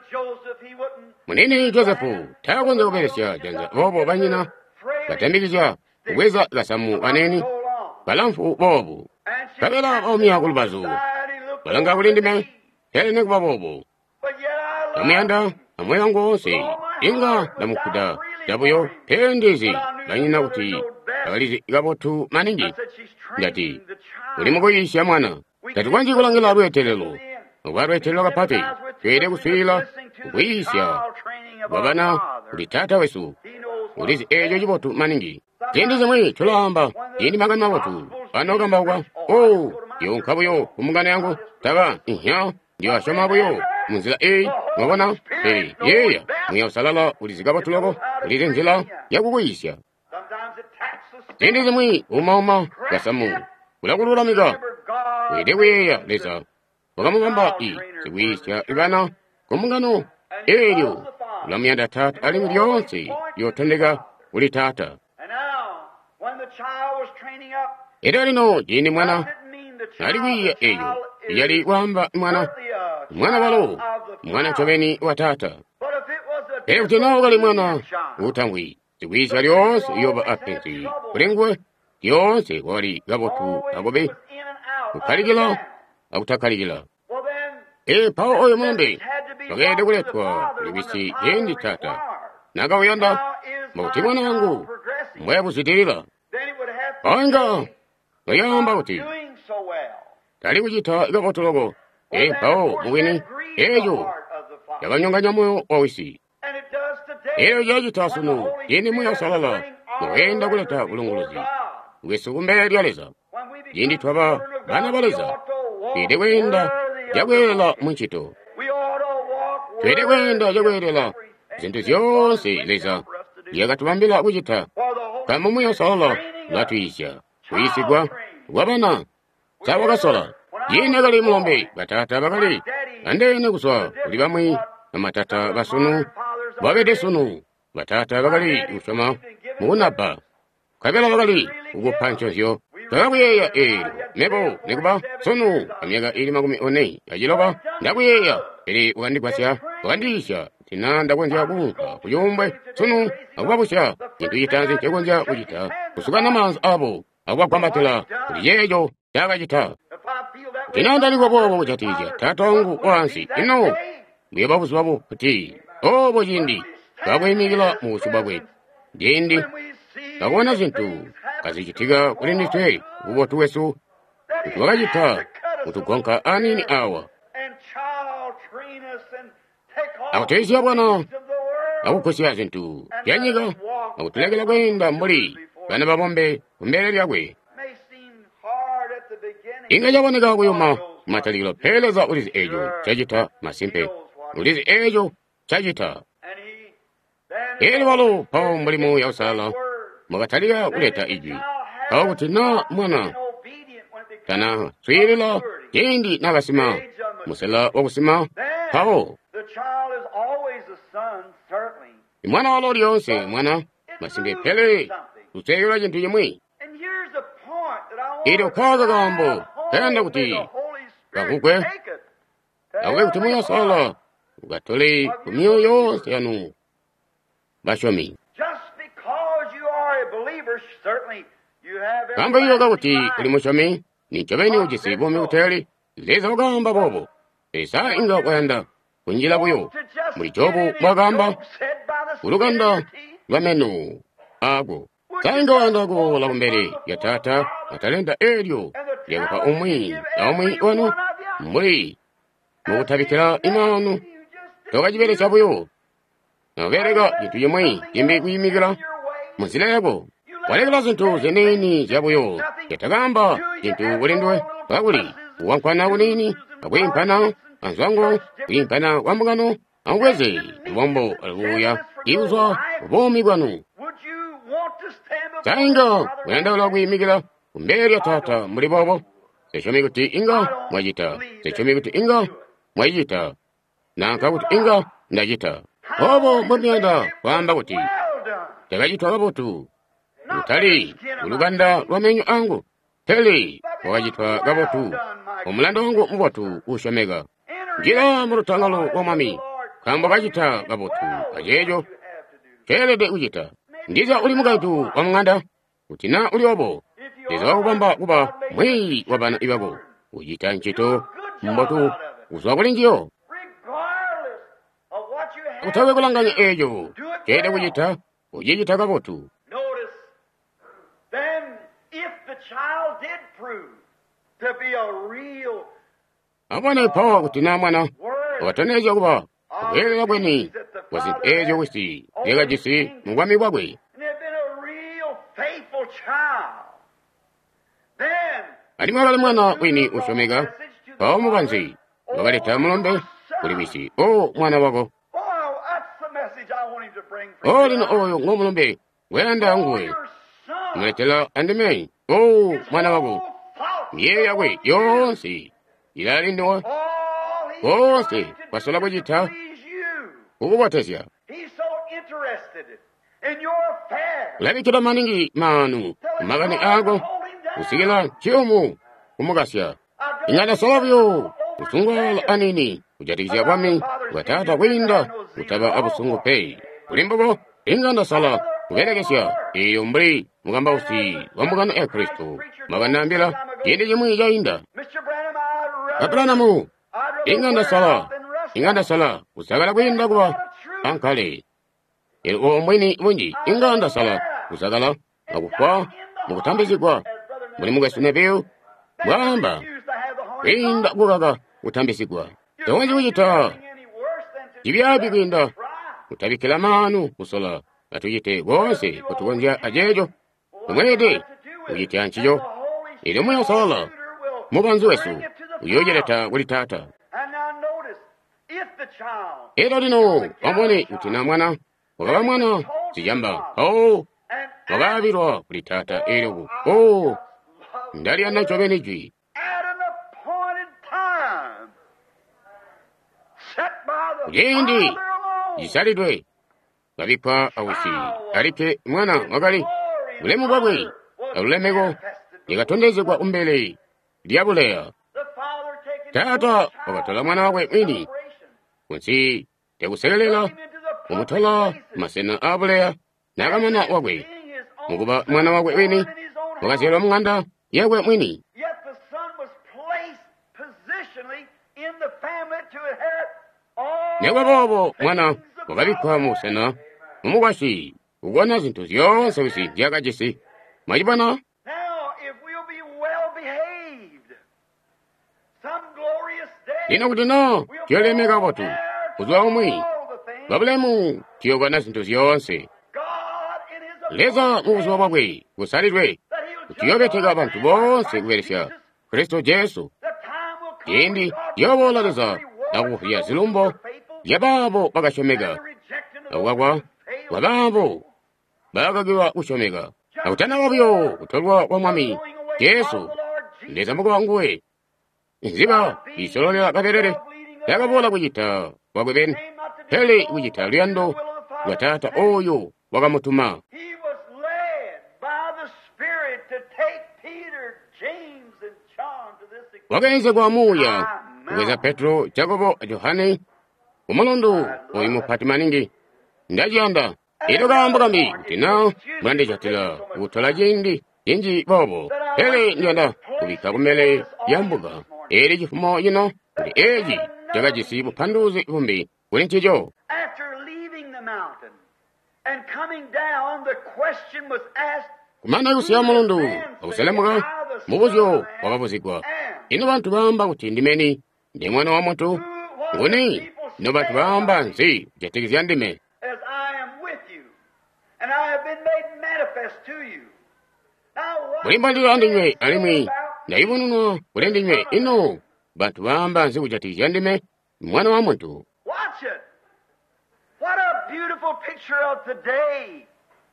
munene Josefu takonze kuberesya janza bobo banyina batambikija kubweza gasamu aneni balamfu bobo kabela omya kulubazu balanga kulindime hele kuba bobo amyanda amweyango onse inga namukuda dabuyo pendezi banyina kuti abalizi igabotu maningi ngati uli mukoyisya mwana tati kwanji kulangila lwetelelo olwalwetelelo kapati twere kuswila kukuyisya babana kuli tata wesu ulizi ejo jibotu maningi zindi zimwe tulamba ini magana mabotu banogamba kwa oh yonkabuyo kumugana yangu taba ihya ndiyo ashomabuyo munzila e mwabona e yeya mwiya salala ulizi gabotu loko ulizi nzila yakukuyisya zindi zimwe uma uma gasamu kulakululamiga wedeweya leza wakamugamba i sikuyisya ibana kumugano elyo ulamyanda tata alimu lyonse yotondega uli tata era lino jindi mwana alikwiya eyo yali wamba mwana mwana walo mwana chomeni wa tata era kuti nawo gali mwana utangwi sikuyisya lyonse yoba apenzi kulengwe lyonse wali gabotu agobe kukaligila akutakaligila e pao oyo mwembe bagende kuletwa libisi yendi tata naga uyanda mauti mwana wangu mwaya kusitirila anga ngayamba uti tali kujita igabotu logo e pao mwini ejo yaganyonga moyo wawisi eyo yajita sunu yendi mwaya salala noenda kuleta ulunguluzi wesukumbe lyaleza yendi twaba bana baleza ide wenda yagwela munchito twere kwenda chakuyerera zinthu zonse leza yakatipambira kuchita kama muyasala latwisha kuyisigwa wapana sawakasola yine kali mulombe batata bakali andene kuswa kuli bamwi amatata basunu babete sunu batata bakali usoma mukunapa kabela bakali ukupanchosyo takakuyeya ero nebo nekuba sunu amyaka ili makumi one ajiloka ndakuyeya ili ukandikwasya ukandisha tina ndakwenja kunka kuyombwe sunu akupapusha intu yitanzi chekwenja kuchita kusukana manzu abo akupakwambatila kuti yeyo chakachita tina ndalikwapopo kuchatija tatongu wansi ino mbuye babusi babo kuti obo chindi kakuyimikila musu bakwe ndindi kakuona zinthu kazichitika kuli nditwe kubotu wesu kuti wakachita kutugonka anini awa akutesiya bwana akukhosiya zinthu pyanyika akutilekela kwenda mbuli bana babombe kumbele lyakwe inga chaboneka kuyuma matalilo pheleza ulizi ejo chachita masimpe ulizi ejo chachita ili walo pawo mbulimu ya usala mwakataliya kuleta iji pawo kuti na mwana kana swilila jindi nakasima musela wakusima pawo imwana walo lyonse mwana masimbe phele tuseyula jintu yimwe ili ukhaza kambo penda kuti kakukwe kakukwe kuti muya sala ukatole kumiyo yonse yanu bashomi kamba iyo kakuti kuli mushomi ninchoveni ujisibu mikuteli leza wakamba bobo esa inga kwenda kunjila kuyo muli chobu wakamba ulukanda lwamenu ako sainga wanda kuwola kumbele ya tata atalenda elyo yakupa umwi na umwi wanu muli mukutabikila imanu tokajibele chabuyo navereka jintu yimwe yimbi kuyimikila musila yako walekela zinthu zeneni chabuyo yatakamba jintu ulindwe kakuli wankwana kunini akwimpana anzwango kuyimpana wambukano angweze ibombo alikuya iuzwa ubomi bwanu sainga wenda ula kuyimikila kumbele ya tata muli bobo sechomi kuti inga mwajita sechomi kuti inga mwajita nanka kuti inga ndajita obo mwamyanda kwamba kuti takachitwa kabotu utali uluganda lwamenyu angu teli wakachitwa kabotu omulanda wangu mubotu ushomega njila mulutangalo wa mwami kamba kachita kabotu kajejo kelede uchita ndiza uli mukaitu wa mung'anda utina uli obo ndiza wakupamba kuba mwii wabana ibabo uchita nchito mbotu uzwa kulinjiyo utawe kulanganya ejo kede kuchita ujijita kabotu abana ipawa kutina mwana wataneja kuba wela kweni wasi ejo wisi lega jisi mungwami wagwe alimwala mwana wini ushomega pawo mubanzi wakaleta mulombe kulimisi o mwana wako o lino oyo ng'omulombe wenda nguwe mletela andimei o mwana wako miye yakwe yonse ilalindowa konse kwasola bwejita ukubotesya labikila maningi manu magani ago usigila chiumu kumukasya ingana solabyo usungwala anini kujatikisya kwami watata kwinda utaba abusungu pei kulimbogo inganda sala kuverekesya iyo mbri mugamba usi wambugano e kristo maganambila yende jimwi jainda abranamu inganda sala inganda sala usagala kwinda kuba ankale ili omwini munji inganda sala usagala akufa mukutambizikwa muli mugesunebeu mwamba kwinda kugaga kutambisikwa tewonji kujita jibyabi kwinda kutabikila manu kusola atujite wonse kutugonja ajejo umwede kujita nchijo ili mwiyo sola mubanzu wesu uyojeleta wuli tata if the child era lino wamwone utina mwana wakaba mwana sijamba o and wababirwa kuli tata erogo o ndali anacho benijwi at an appointed time, set by the Kujendi. Father alone, isalidwe babikwa awusi alike mwana wagali bulemu bwabwe alulemeko ikatondezebwa umbele lyabuleya the Father taking tata wakatola mwana wakwe mwini kunsi tekusekelela umutola masena abuleya nakamwana wakwe mukuba mwana wakwe mwini wakaselwa mung'anda yakwe mwini Yet the Son was placed positionally in the family to inherit all nekwa bobo mwana wakabikwa musena mumukwasi kukona zinthu zonse wisi dyakachisi mwachipana Now, if we'll be well behaved, some glorious day, lino kuti no we'll tiolemeka potu all kuziwa umwi the things babulemu tiyokana zinthu zonse God in His leza mukuziwa bwabwe kusalidwe that He'll judge kutiyopeteka all banthu men by bonse Christ kuweresha Jesus. khristu jesu The time will come indi when God will yobololeza reward nakufuya those zilumbo who are faithful lyababo and bakashomeka the rejecting of awakwa those who fail. wababo bakagiwa kushomeka akutana wabyo kutolwa kwa mwami yesu ndeza muko wanguwe nziba isololera kaperere yakabola kuyita wagwebeni heli kuyita lyando lwa tata oyo wakamutuma He was led by the Spirit to take Peter, James, and John to this wagenze kwa muya kuweza petro jakobo yohane umulundu oyi mupatima ningi ndajanda ilo gamba kambi tina mwande jatila utola jindi inji bobo heli nyanda kubika kumele yambuga eri jifumo yino kuli eji jagajisi bupanduzi vumbi kuli nchijo After leaving the mountain and coming down, the question was asked, kumana yusiya mulundu akuselemuka mubuzyo wakabuzikwa ino bantu bamba kuti ndimeni ndi mwana wa muntu nguni ino bantu bamba nsi jatikizya ndime as I am with you, and I have been made manifest to you. Now, what bulimba ndilo andinywe alimwi about ndayibununwa kuli ndinywe ino bantu bamba nsi kujatikizya ndime mwana wa muntu Watch it. What a beautiful picture of today.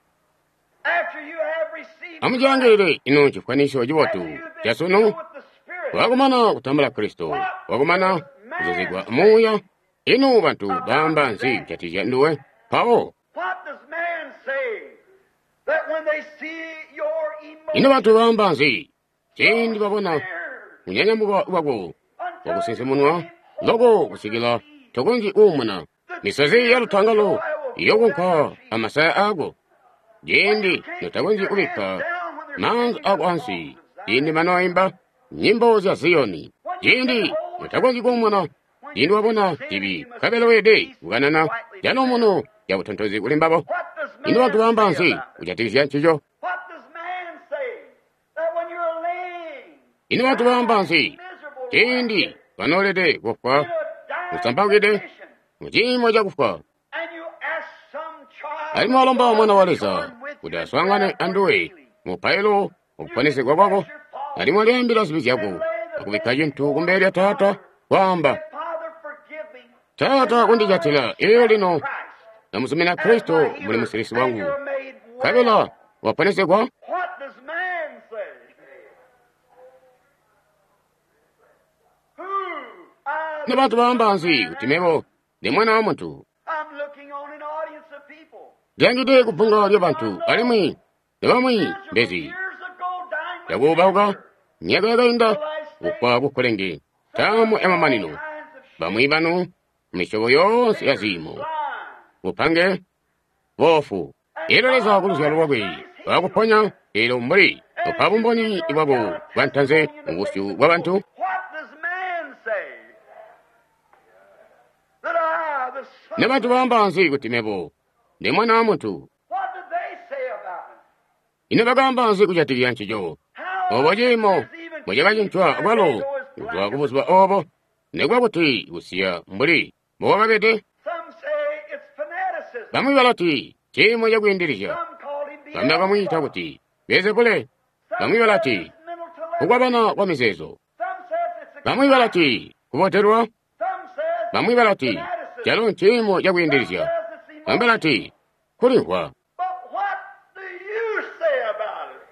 After you have received amujangire ino chifukwanisho Christ, chibotu after you've been chasuno filled with the Spirit, wakumana kutambula kristo wakumana kuzuzigwa muya ino bantu bamba nsi kujatikizya nduwe pawo what does man say? That when they see your ino emotions bantu bamba nsi chindi babona there, kunyanyambuka wako until wakusensemunwa loko kusikila tokunji umuna misozi ya lutangalo yokunka amasaya ago jendi notakunji kubika manzi ako ansi indi manoimba nyimbo za ziyoni jendi notakunji kumuna indi wabona tibi kabelo wede kuganana jano muno ya utontozi kulimbabo what does man indi watu bamba say nsi about it? kujatikizya nchijo What does man say? That when you're laying indi watu bamba nsi miserable jendi vanolede kufa in a dying musambagide condition, muchimo chakufa and you ask some child alimo alomba mwana to waleza join with kuti you aswangane in prayer anduwe for mupailo okupanisika kwako alimo aliambira sipi chako akubika chinthu kumberi ya tata kwamba Father, forgive me. tata kundijatila iyo lino Christ. namusumina kristo muli musirisi And wangu you're made well. kabela wapanisikwa What does man say? Who? I, ne bantu bamba nsi utimevo ndi mwana wa muntu I'm looking on an audience of people. lyangide kupunga lya bantu alimwi ne bamwi mbezi Years ago, dying with yakubauka cancer. nyaka yakainda kufa kukolenge tamu emamanino Kinds of shit. bamwi banu mishobo yonse yazimo Blind. bupange bofu iloleza kuluzya lwabwe bakuponya ilo mbuli opabumboni ibwabo bantanze mubusyu bwa bantu What does man say? That I, the Son. ne bantu bamba nsi kutimebo ndi mwana wa muntu What did they say about it? ine bagamba nsi kujatikira nchijo How obojimo is even mujabajintwa bwalo kuzwa kubuzwa obo negwakuti busiya mbuli bowabagete Some say it's fanaticism. bamwi balati chimo jakuindirisha Some call him bamwe bakamwita kuti bezekule bamwe balati kugwabana kwa mizezo Some says it's a bamwe balati kuboterwa Some says bamwe balati chalo nchimo yakuyenderesya bamwe balati kulihwa. But what do you say about it?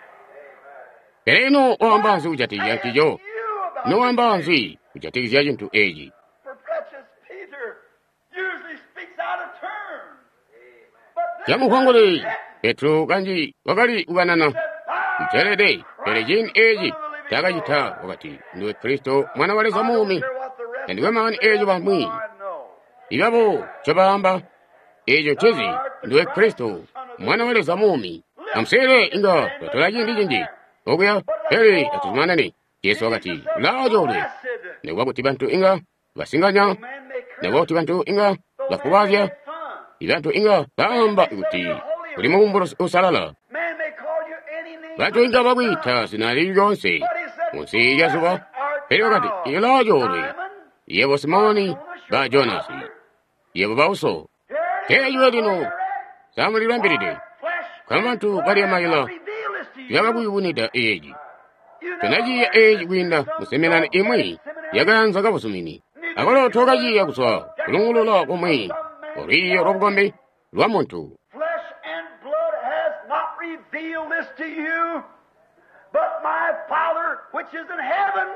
Pereno owambanzi kuchatikizya chicho You about it. nowambanzi kuchatikizya chinthu echi. For precious Peter usually speaks out of turn. But this Chamukhongole time, Petro kanji wakali ukanana "I, mchelede pere chinthu echi takachitha wakati ndiwe Kristo mwana wa Leza mumi care what the rest ndiwe mani echo pamwi I know. ipapo chopamba echo chezi ndiwe Kristo mwana wa Leza mumi amsere inga totola chinthu chinji okuya pere atuzimanani Yesu wakati lajole Blessed newakuti bantu inga basinganya man may curse newakuti bantu inga the bafubazya man son. ibantu inga bamba ikuti kuli muumbulo usalala Man may call you any name. bantu inga bakwita zina lililonse But he said, munsi ya zuba "Blessed art pere wakati thou, ilajole Simon, yebo Simoni ba Jonasi yebo bauso tejuwe lino samulirwa mbiride kamantu bali amayila yabakuyibunida eji tenajiya eji kwinda museminani imwi yaganza kabusumini akolo tokajiya kuswa kulungulula kumwi oriyo lwobugombe lwa muntu. Flesh and blood has not revealed this to you, but my Father which is in heaven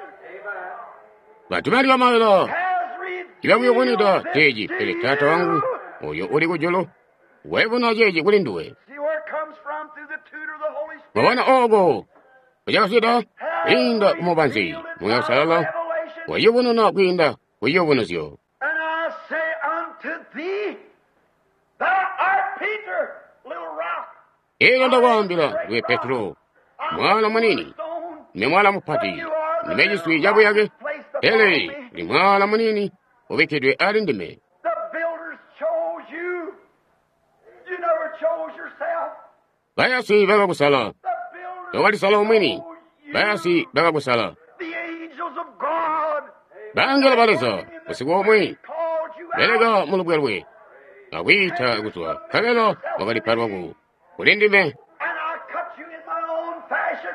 batumali bamayila has revealed ibakuyibunida this teji to pele tata wangu you. oyo uli kujolo webona jeji kulinduwe See where it comes from through the tutor of the Holy Spirit. babona ogo kujakasida Has inda kumubanzi revealed it muya by salala revelation. wayibonona kwinda wayibonasyo. And I say unto thee, thou art Peter, little rock. Ero ndakwambira lwe Petro mwana munini ne mwala mupati nimejiswi jabu yake ele ni mwala munini ubikedwe ali ndime. The builders chose you. You never chose yourself. Bayasi bakakusala The builders towalisala umwini chose you. bayasi bakakusala The angels of God bangela baleza usiku omwe called you out. belega mulubwe lwe akwita kuswa kagelo wakaliparwaku kuli ndime. And I cut you in my own fashion.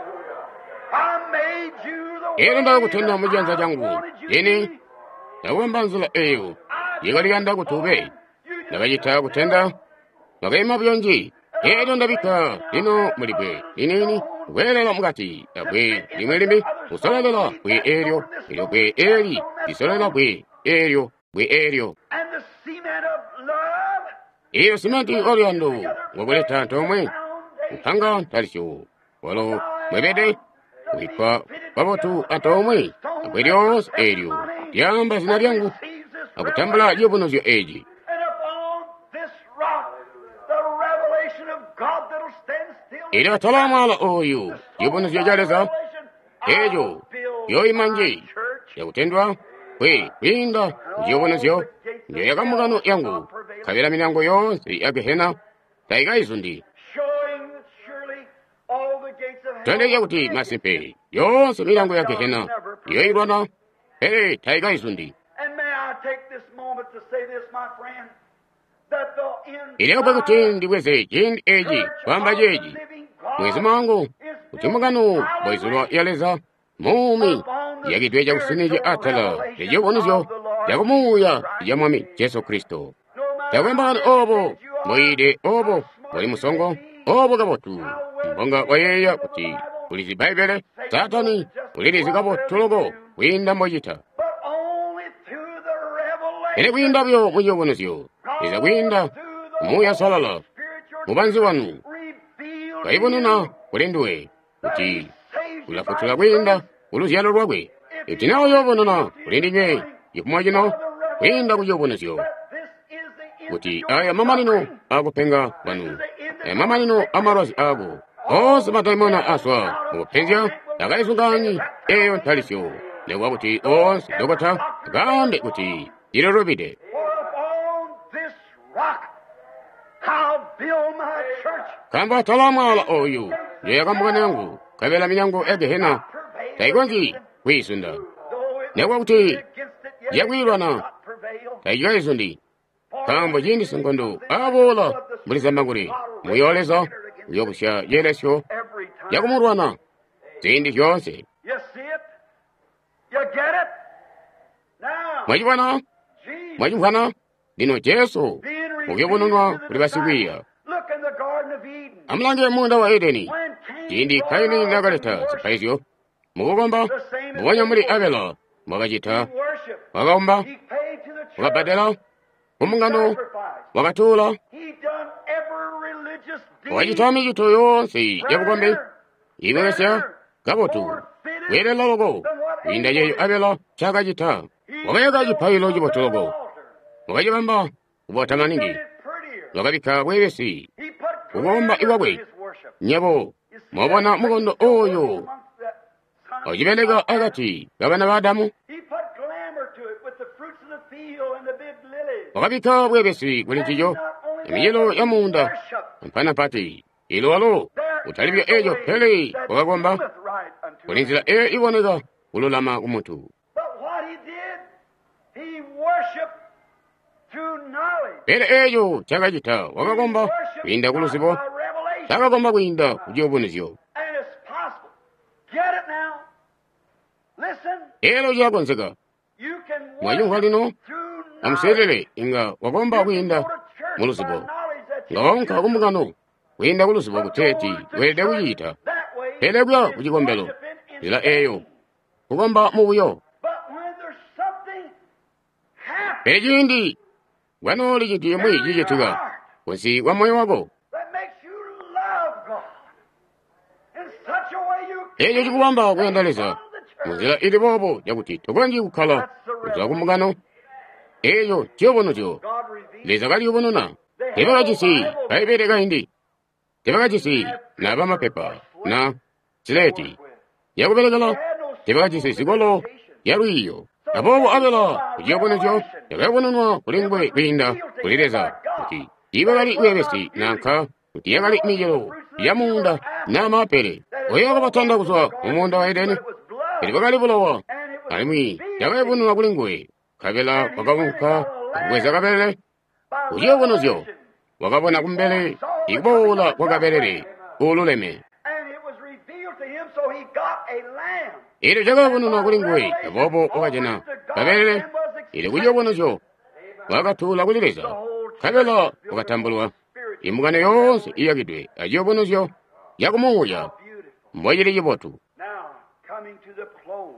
I made you the Ero way ndakutenda that mujanza I jangu wanted you to yeni be. ndawembanzula eyo yikaliganda kutube You just ndakachita kutenda ngakaima byonji ero ndabika lino mulibwe linini kuwelela mukati abwe limwe limi kusolelela bwe eryo eryo bwe eri lisolela bwe eryo bwe eryo and the cement of love. iyo simenti olyando ngobuleta ntomwe upanga talisyo walo mwebede kuipa babotu atomwe abweryos eryo lyamba zina lyangu akutambula lyobunozo eji. And upon this rock, the revelation of God that'll stand still. Ila talamala oyo lyobunozo jaleza Revelation, I'll ejo build yoimanje my church. yakutendwa kwe kwinda lyobunozo njeyakamugano yangu kabela milyango yonse yagehena taigaizundi Showing that surely all the gates of hell twende yakuti masimpe yonse milyango yagehena yoirwana hele taigaizundi. And may I take this moment to say this, my friend, that the Ileo pakuti ndiweze jindi eji kwamba jeji mwezi mangu utimugano bwaizulwa yaleza mumi yakitweja kusiniji atala ejobonozo yakumuya yamwami Yesu Kristo takwembakani obo moide obo mwali musongo obo gabotu mbonga wayeya kuti ulizi baibele satani ulilizi gabotulogo kwinda moyita but only through the revelation ene kwinda byo mujobonozo iza kwinda muya salala mubanzi wanu revealed kaibonona kulenduwe kuti ulafutula kwinda uluzyalo lwakwe itinawo yobonona kulindinywe ikumwajino kwinda kujobonozo this is the kuti aya mamanino akupenga wanu aya mamanino amarozi ago onse mataimona aswa mupenzya akaisunganyi eyo ntalisyo newa kuti onse dokota gambe kuti ilolobide. For upon this rock I'll build my church. kamba talamala oyu yeyakambuka nangu kabela milyango egehena Prevail taigonji kwisunda though it newa be kuti against it, yet yakwilwana it will not prevail. taigaizundi kambo jindi singondo abola mulizambanguli muyoleza yokusha yelesyo Every time. yakumurwana zindi vyonse You see it? You get it? Now, mwachibwana Jesus mwachimphwana lino Yesu being revealed ukibononwa to the kuli basikwiya disciples. Look in the Garden of Eden. amulange munda wa Edeni When Cain tindi brought kaini out and nagaleta worshiped, zipaizyo mukukomba the same as mukonya muli before. Abela mwakachita He worshiped. wakaomba He paid to the church. wakapatela umungano Sacrifice. wakatula He done every religious deed. wakachita michito yonse yabukombe Prayer, iwelesya better, gabotu more fitted welelalogo than what winda Abel yeyo did. Abela chakachita He wakayaka built chipayilo the chibotologo altar. wakachipamba kubota He maningi made it prettier. wakabika bwebesi He put Kugomba glamour iwabwe. to his worship. nyabo You see mwabona that mukondo great oyo amongst that son of ojibelega God. agati gabana ba Adamu He put glamour to it with the fruits of the field and the big lilies. wakabika bwebesi kuli And chijo not only that, emiyelo but ya he munda worshiped. mpana pati ilwalo There utalibya is a ejo way pele that wakagomba seemeth right unto kuli a nzira man. e iboneka kululama kumutu But what he did, he worshiped through knowledge. pele ejo chakachita wakagomba He worshiped kwinda not kulusipo by revelation. chakagomba kwinda kujiobonezyo And it's possible. Get it now? Listen, elo chakonseka you can mwajumva worship lino through knowledge. amuserere inga wagomba You can kwinda go to church mulusipo by knowledge that you nga wonka should kumukano kwinda kulusipo But kuteti go to wede church kuyita that way pelebwa is kuchikombelo worshiping in nzira vain. eyo kugomba mubuyo But when there's something happening pechindi wanoli chintu yemwe in your chichituka heart kunsi wa moyo wako that makes you love God in such a way you echo can't chikuwamba stay kuyendaleza from the church. munzira ilipopo yakuti tokwanji kukhala kuza kumukano echo chiyobonocho God revealed leza kaliyobonona tepakachisi kayipereka indi tepakachisi na pamapepa na sileti yakuperekela tepakachisi sikolo yaluiyo apopo Abela kuchiyobonocho yakayobononwa kulingwe kwinda kulileza kuti iwe kali webesi nankha kuti yakali mijelo yamunda na mapere oyo akapatanda kuswa mumunda wa Edeni ili pakali pulowa alimwi yakayobononwa kulingwe kabela wakakunka kukweza kapelele kuchiyobonocho wakabona kumbele ikubola kwa kapelele kululeme And it was revealed to him, so he got a lamb. ili chakabononwa kulingwe apopo wakachena kapelele ili kuchiyobonocho wakatula kulileza kabela wakatambulwa imukano yonse iyakidwe achiyobonocho yakumuya Beautiful. mbwajili chipotu Now, coming to the close.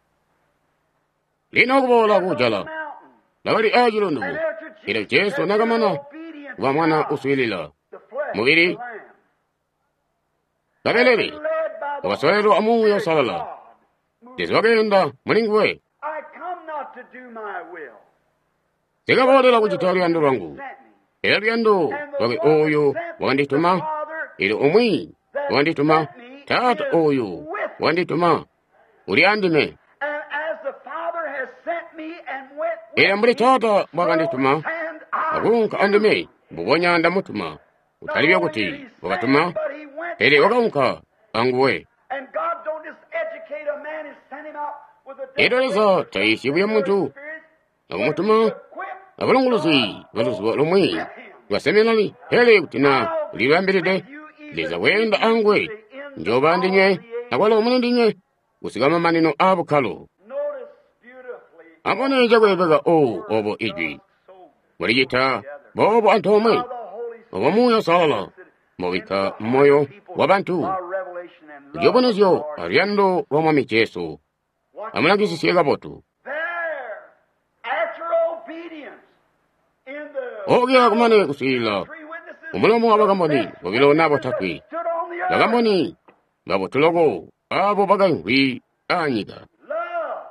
lino kubola kujala Mountain. lakali ajilonduku And after ili Jesus Yesu had nakamana been obedient to wa mwana God, uswilila the flesh, mubiri the lamb, kapelele led by the wasolelo Holy amuyo Spirit salala of God, moved. tezo wakenda mulingwe I come not to do my will. sikabodela kuchita luyando lwangu Sent me. era luyando And the lwake one oyo that sent me, the wandituma Father, ili omwi that wandituma sent me tata is oyo with me. wandituma uli andime And as the Father has sent me and went era with mbuli me, tata so mwakandituma send I akunka you. andime mbubonya ndamutuma Not utalibya only kuti did he send, wakatuma but he went ere with wakaunka anguwe And God don't just educate a man and send him out with a Edoleza taisibuya muntu akumutuma abalongolozi baluziba lomwe basemelani hele kutina ulibambiride leza wenda angwe njoba ndinye nakwala omune ndinye kusigama manino abo kalo Notice beautifully amone jagwebega o obo ijwi so walijita bobo antome how the Holy Spirit obo muyo salala mowika moyo wabantu by revelation and love jobonozo of the Lord. ariando romami Yesu What amulangisi siega botu there after obedience in the ogya kumane kusila three witnesses omulomo wabagamboni bobilo nabo takwi stood on the earth. bagamboni babo tulogo abo bagangwi anyiga Love.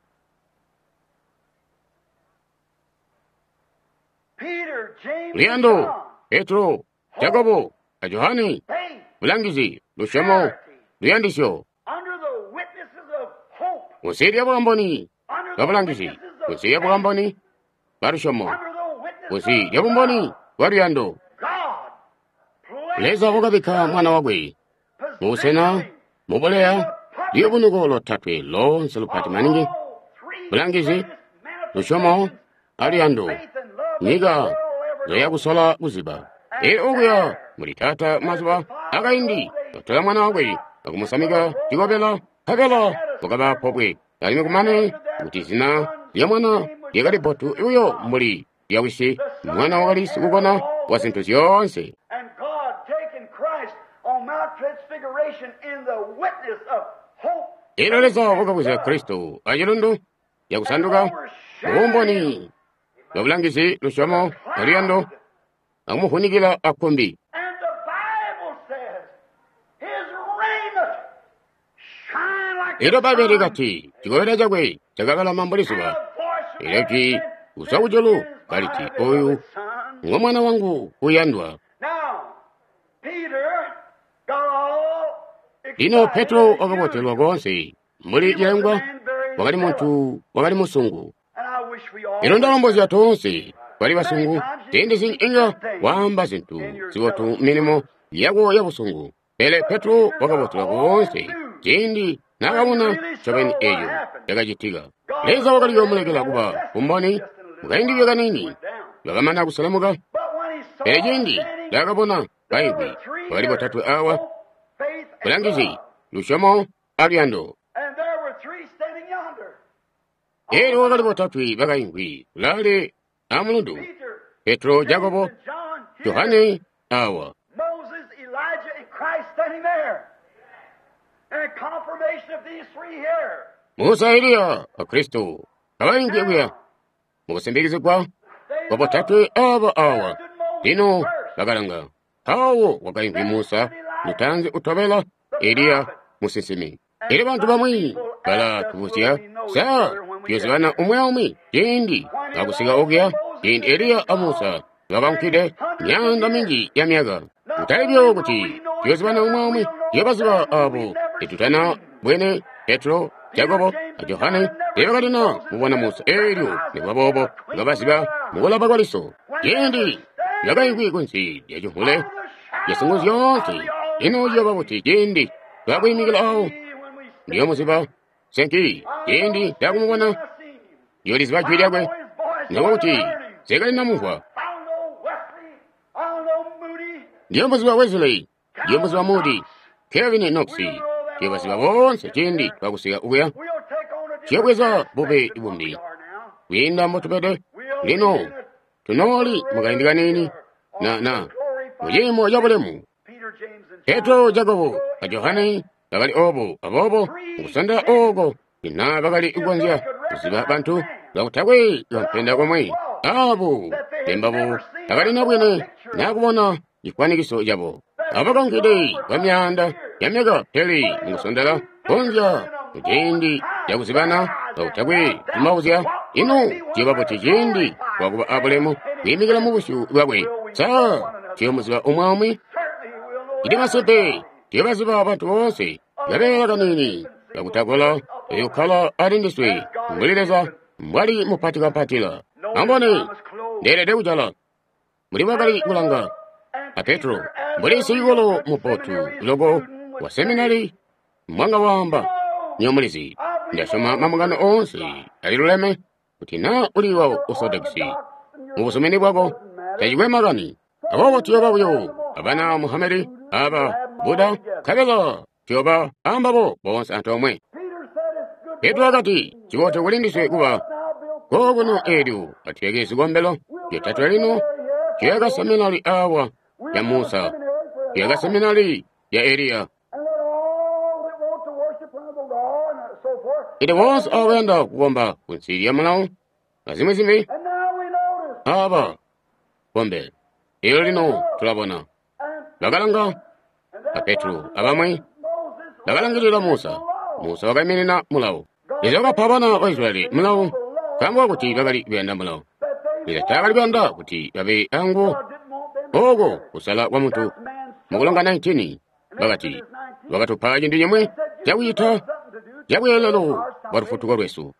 Peter, James, and liando John. petro jakobo a johani Faith, bulangizi lushamo luyandisyo under the witnesses of hope, musiri abagamboni under the babulangisi witnesses of musiri abagamboni barushomo under the witnesses musiri of yabumboni God. waruyando God leza bugabika mwana wagwe musena muboleya liyobunugo lotatwe lonse lupati maningi bulangizi lushomo aliyando niga zoya kusola buziba e oguya mulitata mazuba akaindi totola mwana wagwe akumusamiga jigobela kabela bugaba popwe alime kumane kuti zina lya mwana yakali potu uyo muli yawisi mwana wakalisi kukona wa zinthu zonse. And God taking Christ on Mount Transfiguration in the witness of hope. iloleza wakakuza Kristo achilundu yakusanduka umboni lobulangisi lushomo oluyando akumufunikila akumbi. And the Bible says his raiment shine like ilo the babeli sun. kati chikoyera chakwe chakakala mambulisuka ileki usawujulu kaliti oyu ngo mwana wangu uyandwa. Now, Peter got all lino excited Petro and wakapotelwa konse mbuli ilengwa wakali muntu wakali musungu. And I wish we all ilo ndalombozi yatonse bali basungu tindi singa wamba zinthu ziwotu milimo yawo yabusungu. ele Petro wakapotelwa konse tindi nakabona chopeni eyo yakachitika leza wakali yomulekela kuba umboni mukaindibye kanini wakamana kusalamuka. But when he saw ele jindi standing, lakabona there baibwi were three wakali here, batatu awa hope, faith, and bulangisi love. lushomo alyando. And there were three standing yonder. ele wakali batatu bakayingwi lale amulundu Peter, Petro James, Jakobo and John, here. Yohane awa. Moses, Elijah, and Christ standing there. And a confirmation of these three here. Musa Eliya akristo abayingwi kuya mukusembekizibwa They wabatatu aba awa stood Moses lino first. bakalanga awo wakayingwi Musa lutanzi utobela Eliya musinsimi. ele bantu bamwi bala tubusya sa tuyozibana umwe umwe tindi akusika ogya tindi Eliya amusa wakankide myanda mingi ya myaka utalibyo kuti tuyozibana umwe umwe yebaziba abo etutana bwene Petro Jakobo Yohane ebakalina mubona Musa elyo nebabobo nga basiba mukola bakwaliso tindi yakayingwi kunsi yajuhule yasunguzi yonse ino yababuti tindi twakuyimikila awo ndiyo musiba senki tindi takumubona yoliziba jwilyakwe nokuti sekali namuhwa ndiyo musiba Wesley ndiyo musiba Moody Kevin Knox ndiyo basiba bonse tindi twakusika ukuya chiyabweza bube ibumbi winda motupete lino tunoli mukaindikanini na na mujimo jabulemu Petro Jakobo Yohane bakali obo abobo ukusanda ogo ina bakali igwanzya kusiba bantu bakutakwe bampenda komwe abo tembabo bakali nabwene nakubona ikwanikiso jabo abakankide bamyanda yamyaga peli mukusondala konja kutindi yakusibana bakutakwe tumawuzya ino chibabo chijindi wakuba abulemu kwimikila mubushu bwabwe sa chiyomuziba umwamwi ide masepe tibaziba abantu bonse yabeera kanini bakutakola eyokhala alindiswe mbulireza mbwali mupatikapatila ambone nderede kujala muli bakali kulanga a Petro mbuli sigolo mupotu logo wa seminari mwanga wamba nyomulizi ndasoma mamugano onse aliluleme kuti na uliwa orthodoxy mubusomeni bwako tajigwe magani abo tiyoba buyo abana Muhammadi aba Buda kabela tiyoba ambabo bonse antomwe. Petro akati chiwote kulindiswe kuba koguno elyo atyegesi gombelo yetatu elino kiyega seminari awa ya Musa kiyega seminari ya Eliya ite bonse awenda kuwomba kunsiri ya Malawo azimizimi aba bombe ilo lino tulabona bakalanga a Petro abamwe bakalangirira Musa Musa wakayimirira Mulawo izo bakaphabana Baisraeli Mulawo kamba kuti bakali benda Mulawo izo takali benda kuti babe angu ogo kusala kwa muntu mukulonga nineteen bakati bakatupaji ndi yemwe jawita jabwelelo barufutuka lwesu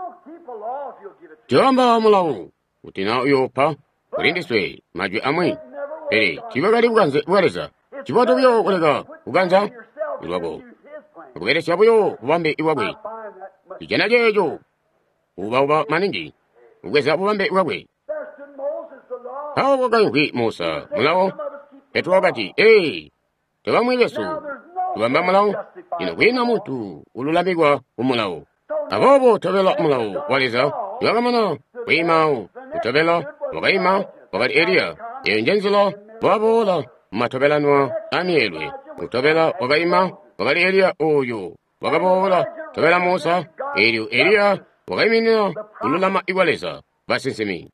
tiwamba Mulawo kuti na uyopa kulindiswe majwi amwe pere chibakali buganze bwaleza chiboto byo kulega buganza ilwako kuberesha buyo bambe iwabwe kijana jejo uba uba maningi ugeza bambe iwabwe hawo bakayuki Musa Mulawo Petro akati eh tebamwe Yesu tubamba Mulawo ina kwina muntu ululambirwa umulawo abobo tobela Mulawo waleza yakamana kuimawo kutobela wakaima wakati Eliya yenjenzela wabola matobelanwa anielwe kutobela wakaima wakati Eliya oyo wakabola tobela Musa elyo Eliya wakaiminira kululama iwaleza basinsimi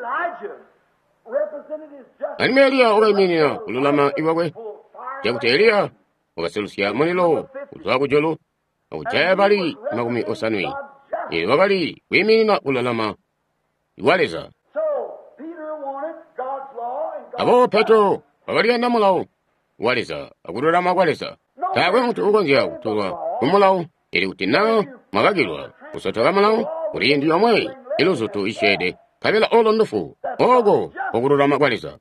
anime Eliya wakaiminira kululama iwakwe jakuti Eliya wakaselusya mulilo kuzwa kujolo akujaya bali makumi osanwi ili wakali wiminira kululama iwaleza abo Petro wakali anda mulawo waleza akululama kwaleza kakwe mutu ukonzya kutulwa kumulawo ili kutina makakilwa kusotoka mulawo kuli ndi yomwe iluzutu ishede kabila olondofu ogo okululama kwaleza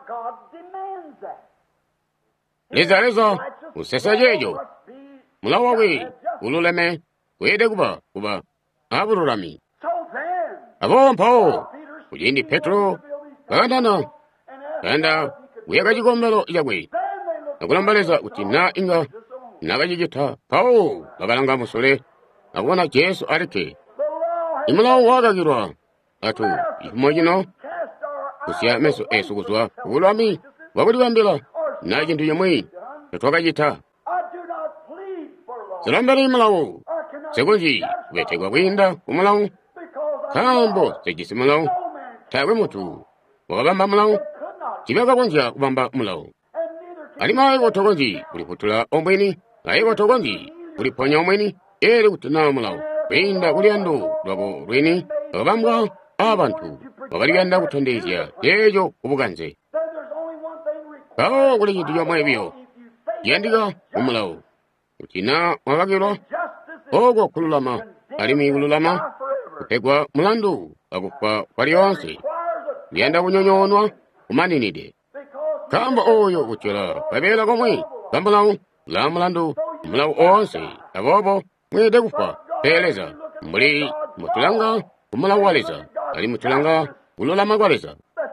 leza leza usesa jejo mulawo wakwe ululeme kwede kuba kuba abululami abo mpawo kujindi Petro kakandana kanda uyaka chikombelo ichakwe nakulambaleza kuti na inga nakachijitha pawo bakalanga musole akuona Yesu alike imulawo wakakirwa atu ifumo chino kusiya meso esu kuzwa ulami wakuti wambila na chintu chomwe twakachitha silambela imulawo sekunji kubetekwa kwinda kumulawo kambo sechisi mulawo takwe mutu wakabamba mulawo chipeka konja kubamba mulawo alimayi kotokonji kuliputula omweni ayi kotokonji kuliponya omweni eri kutina mulawo kwinda kuliandu lwako lweni wakabambwa abantu wakaliganda kutondezya ejo kubukanze kawo kuli chintu chomwe ibyo yandika umulawo kutina wakakirwa ogo kululama alimi kululama kupegwa mulandu akufa kwaliyonse liyanda kunyonyonwa kumaninide kamba oyo kuchola pabela komwe kambulawo la mulandu mulawo onse abobo mwede kufa peleza mbuli mutulanga kumulawo waleza ali mutulanga kululama kwaleza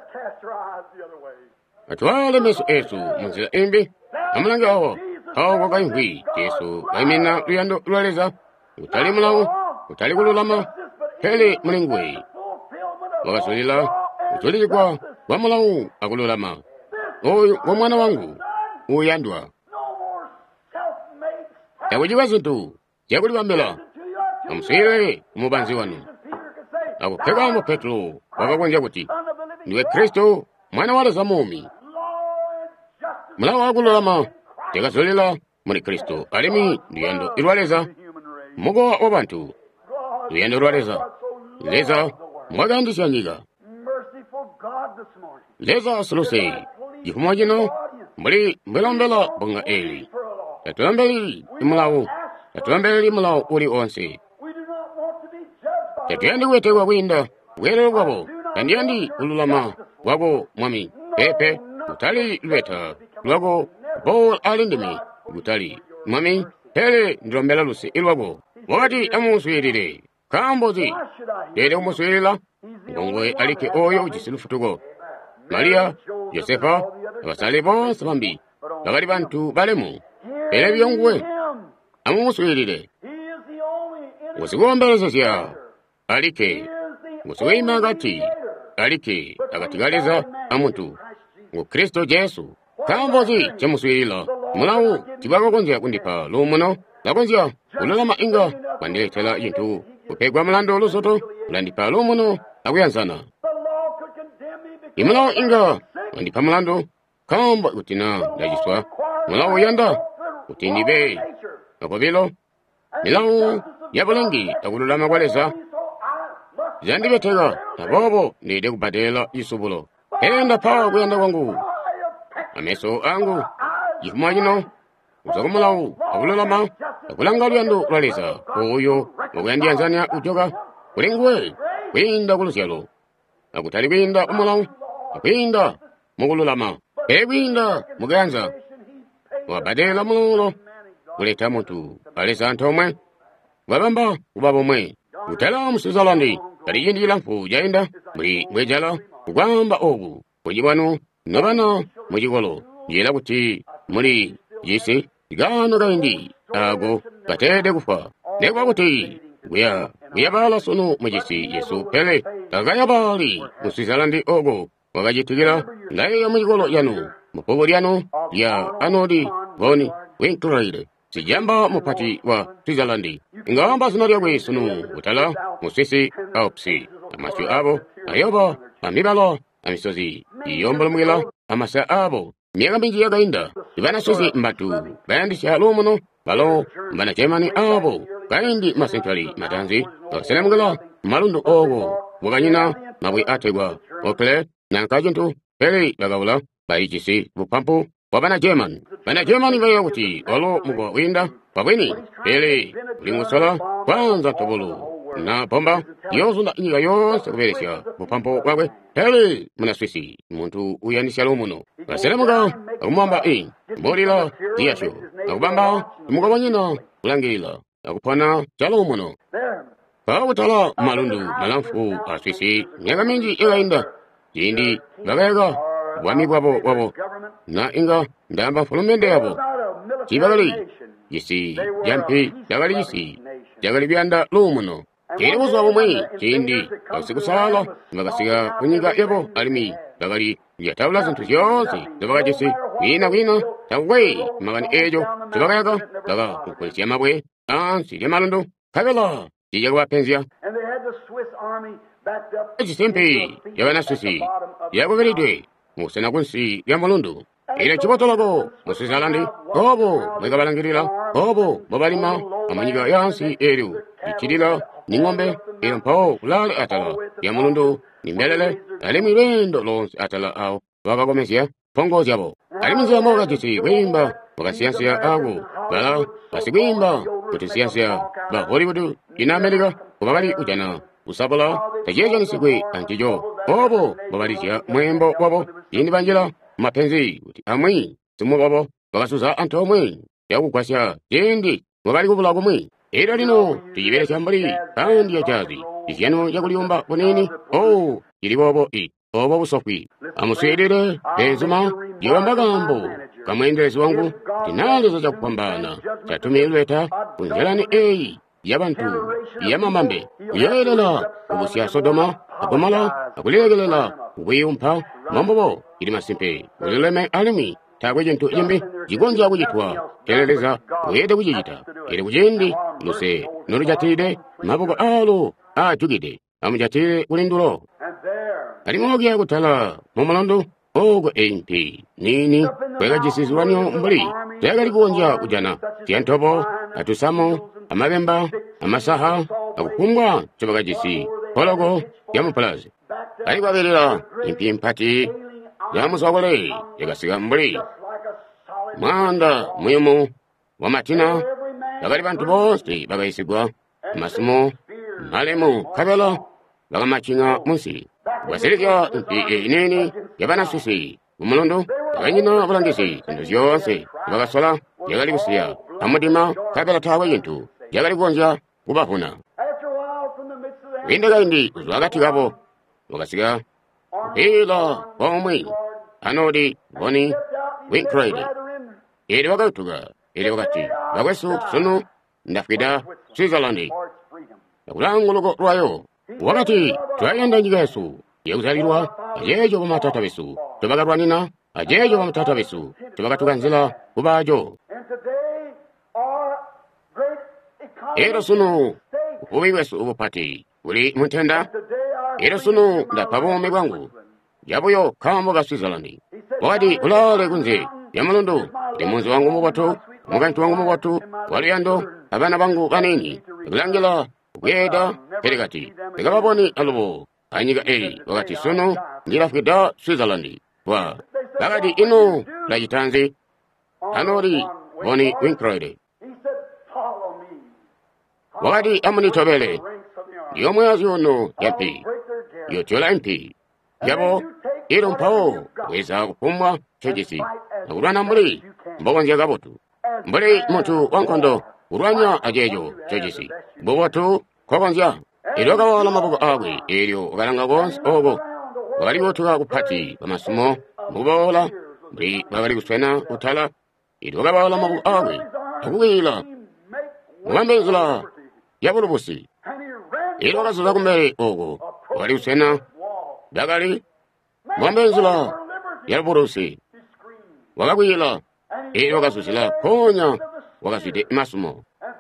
atwale meso esu munzila imbi amulange awo awo kwakaimvi Yesu kaimina luyando lwaleza utali mulawo utali kululama hele mulingwe wakasulila utulikwa wa mulawo akululama oyo wa mwana wangu uyandwa takujiwa zintu jakuliwambela amusile umubanzi wanu akupegamo Petro wakakonja kuti ndiwe Kristo mwana wala za mumi mulawo akululama tekasulila muli Kristo alimi luyando ilwaleza mugo wa bantu luyando ilwaleza leza mwagandisyanyiga leza solose ifumo jino mbuli mbelambela bonga eli tatuambeli imulawo tatuambeli imulawo uli onse tatuyandi wetewa kwinda welelo kwabo tandiyandi ululama wako mwami pepe utali lweta lwako bo alindimi utali mwami hele ndilombela lusi ilwako wakati amuswirire kambozi dede umuswirila ngongwe alike oyo ujisilufutuko Maria Yosefa abasale bonse bambi bakali bantu balemu ele byongwe amumuswirire musigombelezesya alike musiwima gati alike akatigaleza amuntu ngo Kristo Yesu kambozi chamuswirila mulawu tibakakonzya kundipa lumuno lakonzya ululama inga wandiletela yintu kupegwa mulando lusoto ulandipa lumuno akuyanzana imulawo inga wandipa mulando kamba utina ndajiswa mulawo yanda utindibe akobilo milawu yabulengi akululama kwaleza zandibetega abobo nide kubadela isubulo enda pawa kuyanda kwangu ameso angu ifumo jino uzakumulawu akululama akulanga luyando lwaleza oyo okuyandiyanzania ujoka kulingwe kwinda kulusyalo akutali kwinda umulawu akwinda mukululama ekwinda mukuyanza wabadela mululo kuleta mutu aleza ntomwe wabamba ubaba omwe utala musuzalandi kalijindila mfujainda muli mwejala kugwamba ogu kujibwanu nobana mujikolo jela kuti muli jisi igano kaindi ago katede kufa nekwa kuti Guya, guya bala sunu majisi Yesu pele, tagaya bali, musizalandi ogo, wagajitigira, naye ya mujigolo yanu, mupogori yanu, ya anodi, boni, winkraide, sijamba mupati wa Switzerlandi. Ingamba sunaria we sunu, utala, musisi, aupsi, amasyu abo, ayoba, amibalo, amisozi, iyombolo mwila, amasa abo, miaga mingi yaga inda, ibana susi mbatu, bandi siya lumuno, balo, mbana Germany abo, kaindi masentwali matanzi, toselemgala, malundu ogo, waganyina, mabwi ategwa, okle, nankajuntu, peli, bagawula, baijisi, bupampu, wabana German, bana Germany gaya wuti, olo mugo winda, wabwini, peli, lingusola, kwanza tobulu, na bomba, yozu na iniga yonse kuberesya, bupampu wabwe, peli, muna Swisi, muntu uyanisya lumuno, baselemuga, agumamba in, mbolila, diyasyo, agubamba, mugawanyina, ulangila, akupana chalo muno. Kawutala malundu malamfu asisi nyaga mingi ila inda. Jindi bagayga wami wabo wabo na inga ndamba fulumende yabo. Chibagali yisi jampi jagali yisi jagali bianda lumuno. Jindi muzo wabo mwi jindi asikusala magasiga kunyiga yabo alimi bagali ya tawla zintu yonsi zabaga jisi wina wina tawwe magani ejo zibagayaga daga kukwesi yamabwe ansi yamalundu kagala jijawa penzia ejisempe yawana susi yagogelidwe musena kunsi yamalundu ile chibotologo musizalandi obo mwegabalangirira obo babalima amanyiga yansi eru ichidila ningombe ilampo kulale atala yamalundu nimbelele alimirendo lonsi atala au wakagomesia pongo jabo aliminzia moga jisi wimba wakasiansia agu bala wasigwimba kutisiansia ba Hollywood ina Amerika kubabali ujana usabala tajeja nisigwe antijo obo babalisia mwembo wabo yini banjila mapenzi uti amwi tumu wabo wakasuza anto mwi yakukwasya jindi wabali kubulago mwi era lino tijibere chambali kandi ya jazi isyano yakuliumba bonini oh ili bobo i obo busofwi amuswedere ezuma yombagambo kamwendelezi wangu tinalezo za kupambana chatumilweta kunjelani ei yabantu yamamambe uyelela ubusya Sodoma akomala akulegelela ubuyumpa mambobo ili masimpe uleleme alimi tagwejentu yembe jigonja kujitwa keleleza uyede kujijita ili kujendi luse nurujatide mabugo alo ajugide amujatire kulindulo alimogi ya kutala momalondo ogo A N P nini kwega jisizwanyo mbuli jagali kuonja ujana tiantobo atusamo amabemba amasaha akukumbwa chobaga jisi pologo yamupalazi aligwa belila impi impati yamusogole yagasiga mbuli mwanda muyumu wamatina yagali bantu bosti bagayisigwa masumo malemu kabela bagamachinga munsi Wasirikya inini yabana susi umulondo yanyina bulangisi ndo yonse bagasola yagali kusiya amudima kabela tawe yintu yagali gonja kubafuna windaga indi uzwagati gabo bagasiga hila bomwe anodi boni winkride eri bagatuga eri bagati bagwesu sunu ndafida Switzerland yakulangulugo rwayo wakati twayenda njigesu yeuzalirwa ajejo bamatata besu tubagarwanina ajejo bamatata besu tubagatuganzila kubajo era sunu ubiwesu ubupati uli mutenda era sunu ndapabome bwangu yabuyo kambo ga Switzerland wadi ulale kunze yamalundu ndi munzi wangu mubatu mugantu wangu mubatu waliyando abana bangu banini kulangila kweda peregati tegababoni alubo anyiga eri wakati sunu ndilafida Switzerland wa bagadi ino lajitanzi anori boni winkride wakati amuni tobele yomwazi ono yapi yochola mpi yabo iro mpao weza kupumwa chojisi na urwana mbuli mbogonja gabotu mbuli mutu wankondo urwanya ajejo chojisi bobotu kogonja iroga wala mabugo agwe eryo garanga gons ogo bali botuga kupati bamasumo mubola bri bali kuswena utala iroga wala mabugo agwe tugwila mwambezula yabulubusi ilo wakasuza kumbali uku wali usena dakali mwambenzula yalubulusi wakakwila ilo wakasusila konya wakaswite masumo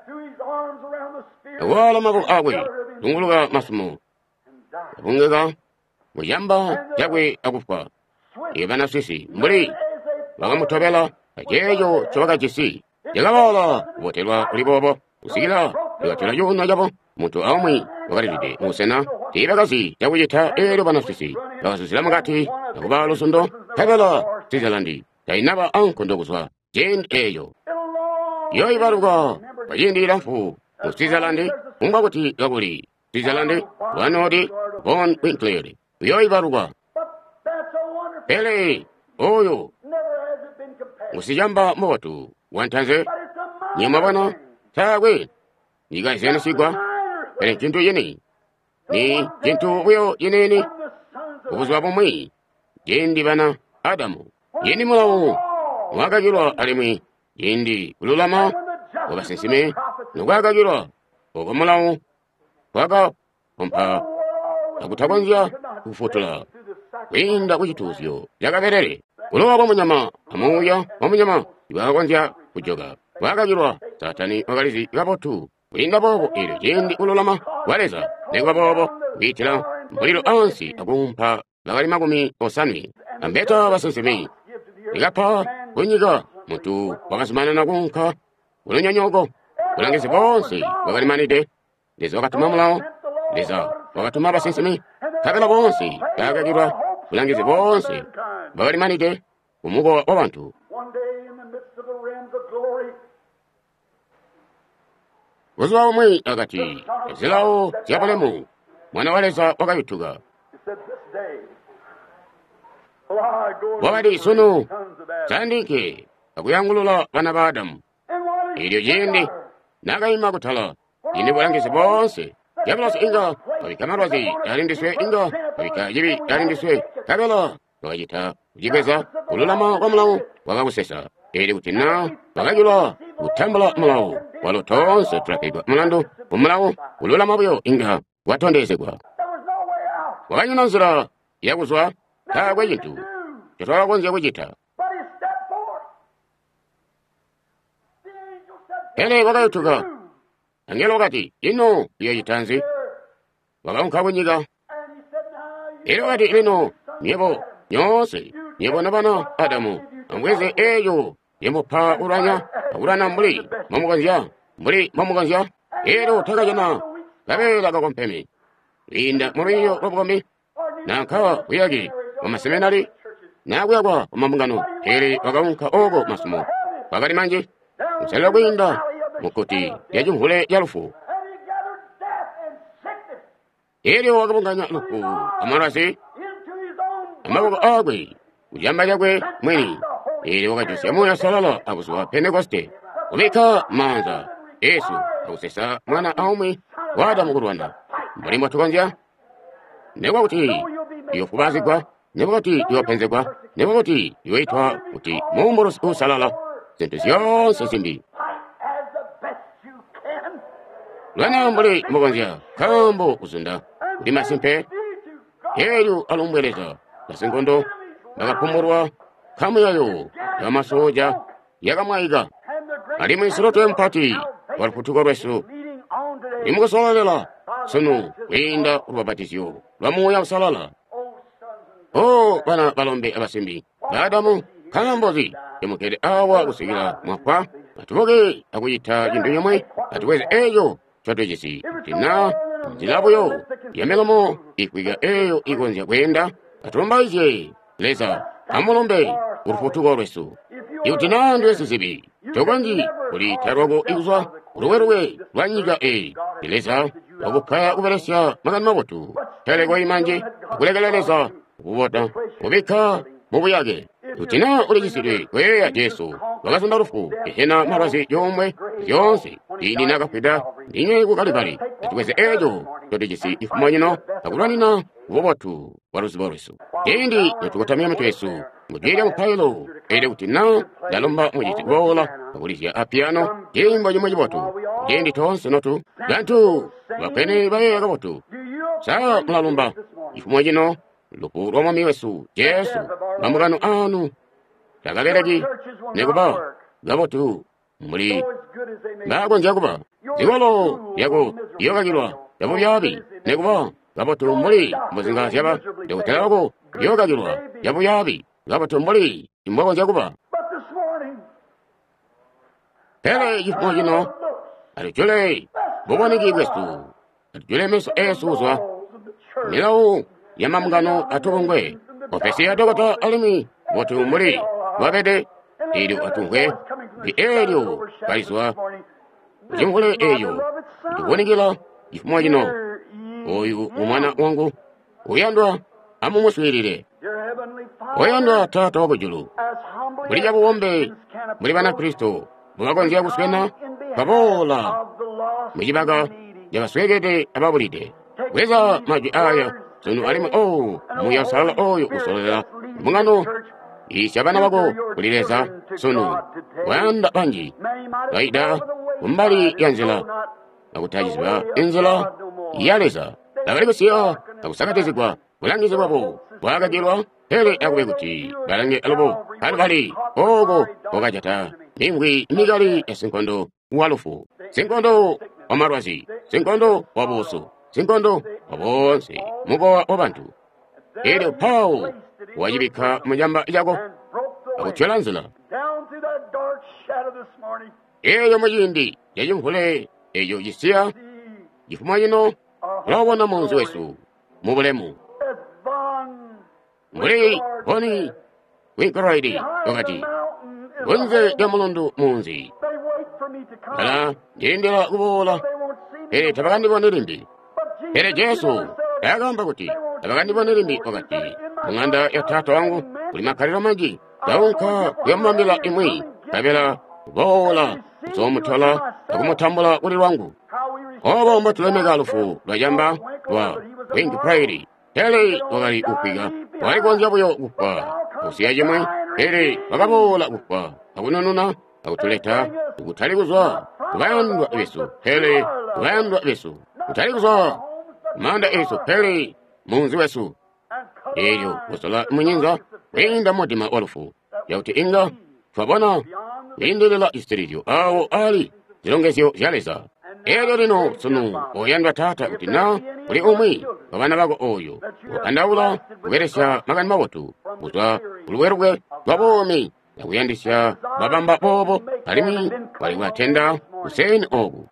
wala mako akwe tunguluka masumo yakungeka muyamba yakwe akufa ibana sisi mbuli wakamutobela ajejo chowakachisi yakawala wotelwa ulibobo usikila iwatela yona jabo muntu amwi wakalitide musena tibakasi yakuyita elo bana sisi wakasusila mukati yakuba lusundo kabela Switzerlandi tainaba ankondo kuswa jen eyo yo ibaruka bayindira mfu mu Switzerlandi umba kuti yakuli Switzerlandi wanodi von Winkler yo ibaruka pele oyo musijamba motu wantanze nyama bana tagwe niga zena sigwa pele kintu yini ni kintu uyo yini ni ubuzwa bomwi jendi bana Adamu yini mulawo wakagirwa alimwi yendi ululama wakasensime nogwakagirwa okomulawo waka ompa akutakonzya kufutula kwinda kuchituzyo yakaperere ulowa kwa munyama amuya wa munyama iwakakonzya kujoga wakagirwa satani wakalizi ikapotu kulinda bobo ili jendi ululama waleza negwa bobo kuitila mbulilo ansi akumpa lakali makumi osanwi ambeta basensime ikapa kunyiga muntu wakasimana na kunka ulonyonyoko ulangise bonse wakalimanide leza wakatuma mulawo leza wakatuma basensime kabela bonse yakagirwa ulangise bonse wakalimanide umugo wa bantu uzwa umwe akati ezilawo ziyapalemu mwana waleza wakayutuga wakati sunu sandike akuyangulula bana ba Adamu ilyo jendi nakayima kuthala ine bulangise bonse yabulosi inga abikamarwazi yalindiswe inga abikajibi yalindiswe kabela wakajita kujibeza ululama kwa mulawo wakakusesa ili kutina wakajulwa kutambula mulawo walo tonse tulapidwa mulandu umulawo ululama buyo inga watondezegwa wakanyuna nzira yakuzwa kagwe jintu chotwala konze kuchita ele wakayutuka angelo wakati ino iyo chitanzi wakaunka kunyiga ele wakati lino nyebo nyonse nyebo na bana Adamu amweze eyo yemo pa uranya urana mbuli mamukanzya mbuli mamukanzya ero takajana kabela kakompemi linda muriyo robomi nanka uyagi wamaseminari nakuyagwa wamamungano ele wakaunka ogo masumo wakati manje msala kwinda mukuti yajumhule yalufu ele wakabunganya lufu amarasi amaboko agwe ujamba jakwe mweni ele wakajuse moya salala akuswa Pentekoste ubika manza Yesu akusesa mwana aumwe wa Adamu kurwanda mbali mwatukanzya newakuti yofubazigwa newakuti yopenzegwa newakuti yoitwa kuti mumboro usalala zintu zyonse zimbi lwana mbali mukanzya kambo usunda kuti masimpe yeyu alumbweleza masingondo nakapumurwa kamuyayo yamasoja yakamwayiga ali mwisiroto empati waluputuko lwesu imukusololera sunu kwinda ulwabatizyo lwamuya usalala o bana balombe abasimbi Adamu kambozi yamukele awa kusikila mwapa atuboke akuyita jindu yamwe atuweze eyo chotwejesi tina njilabuyo yamelomo ikwiga eyo ikonzya kwenda atulombaize leza amulombe urufutuko lwesu iutina ndwesu zibi tokanji uli tarwago ikuzwa uruweruwe lwanyiga e ileza wakupaya kuvelesya magani mabotu telegwa imanje kulegeleleza ukuvota ubika mubuyage utina ulegisidwe kweya Yesu wakasonda lufu ehena marasi yomwe yonse ini nakafida ndinye kukalipali etikweze ejo totegisi ifumanyino akulwanina wobatu walusi bolusu indi yatukatamia mitu Yesu mujirya mupailo ele utina dalomba mujiti gola akulizya apiano jimbo jimwe botu jendi tonse notu gantu wapene bayega botu sa mlalumba ifumanyino lupu roma miwesu Yesu bamugano anu tagaleraji nekuba gabotu muri bago njakuba zigolo yago yogagirwa yabo yabi nekuba gabotu muri muzinga syaba dokuterago yogagirwa yabo yabi gabotu muri imbago njakuba hele ifumanyino alijule bobone gigwestu alijule meso esuzwa milau yamamugano atongwe ofesi ya dogota alimi botu muri wabede eyo atungwe bi eyo kaiswa jingule eyo ibonigila ifumanyino oyu umwana wangu uyandwa amumuswirire oyandwa tata wabujulu muri jabo wombe muri bana Kristo bwagonzya buswena kabola mujibaga jabaswegede ababulide weza maji aya sunu alima o muyasala oyo usolera mungano ishabana bago kulireza sunu wanda banji gaida umbali yanzela akutagizibwa enzela yaleza abalibesiya akusakatizibwa bulangizibwa bo bwagagirwa hele akube kuti balange alobo alibali ogo ogajata ningwi migali esinkondo walufu sinkondo amarwazi sinkondo wabusu sinkondo wabonse mugowa wabantu ele pao wajibika mujamba yago akucholanzela eyo mujindi yajimkule eyo yisiya yifumanyino lawona munzu wesu mubulemu muri honi winkaraidi wakati wenze jamulundu munzi ala jindira kubola ele tabagandi bonirindi ele Yesu yagamba kuti tabagandi bonirindi wakati munganda ya tata wangu kulimakarira maji daunka kuyamambila imwi tabela bola zomutala akumutambula uli wangu oba mba tulemega alufu lwajamba wa wingi prairi hele wakali upiga wali kwanza buyo upa usiyajimwe hele wakabola upa akunanuna akutuleta ukutalikuzwa kubayandwa Yesu hele kubayandwa Yesu kutalikuzwa manda Yesu hele munzi wesu eyo usola munyinza winda modima olufu yauti inga fabona windilela isteridio awo ali zilongesyo zyaleza eyo lino sunu oyandwa tata utina uli umwi babana bago oyo andawula kugeresya magani mabotu butwa uluwerugwe babomi nakuyandisya babamba bobo alimi wali watenda Hussein ogu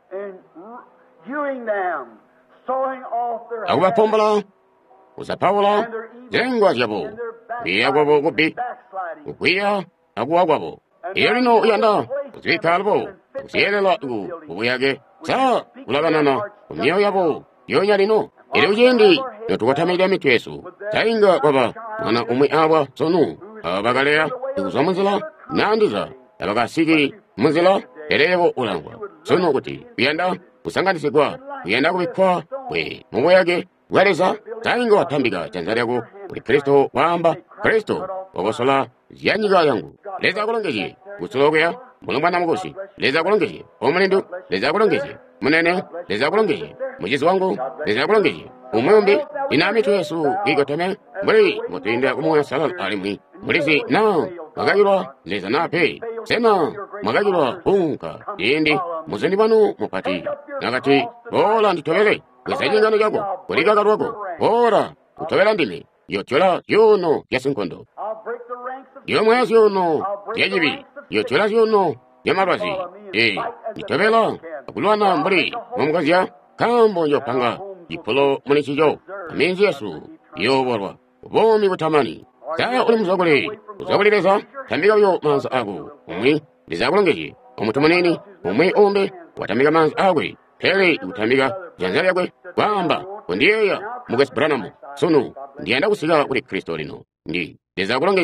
akubapombola usapawula zengwa zyabo biyagwabo gubi ukwiya akuwagwabo iyo lino uyanda uzwikalabo usyelela ugu ubuyage sa ulaganana umyeyo yabo yonya lino ili ujendi yotukatamilya mitu Yesu tainga kwaba mwana umwi abwa sonu abagalea ikuza munzila nandiza abakasigi munzila elevo ulangwa sonu kuti uyanda usanganisigwa uyanda kubikwa we mubuyage waleza tainga watambiga chanzaliago uli Kristo wamba Kristo wagosola zyanyiga yangu leza kulongeje kusologea mulumwana mugosi leza kulongeje omulindu leza kulongeje munene leza kulongeje mujizi wangu leza kulongeje umwombi inamitu Yesu igoteme muri mutinde kumuya salal alimwi mulizi na magayirwa leza nape sema magayirwa unka indi muzendi banu mupati nagati bola nditobele wesanyingano jago kuligagarwago ora utobela ndimi yochola yono yasinkondo yomwezi yono yajibi yochola yono yamarwazi eh nditobela akulwana mburi mumugazya kambo yopanga ipolo munichijo amenzi Yesu yoborwa bomi butamani sa uli muzogole uzogoleza tambiga yo manza ago umwi bizakulongeje omutumuneni umwe ombe watamiga manza agwe hele utamiga janzali agwe kwamba ndiyeya mugesi branamu sunu ndiyanda kusiga uli Kristo lino ndi bizakulongeje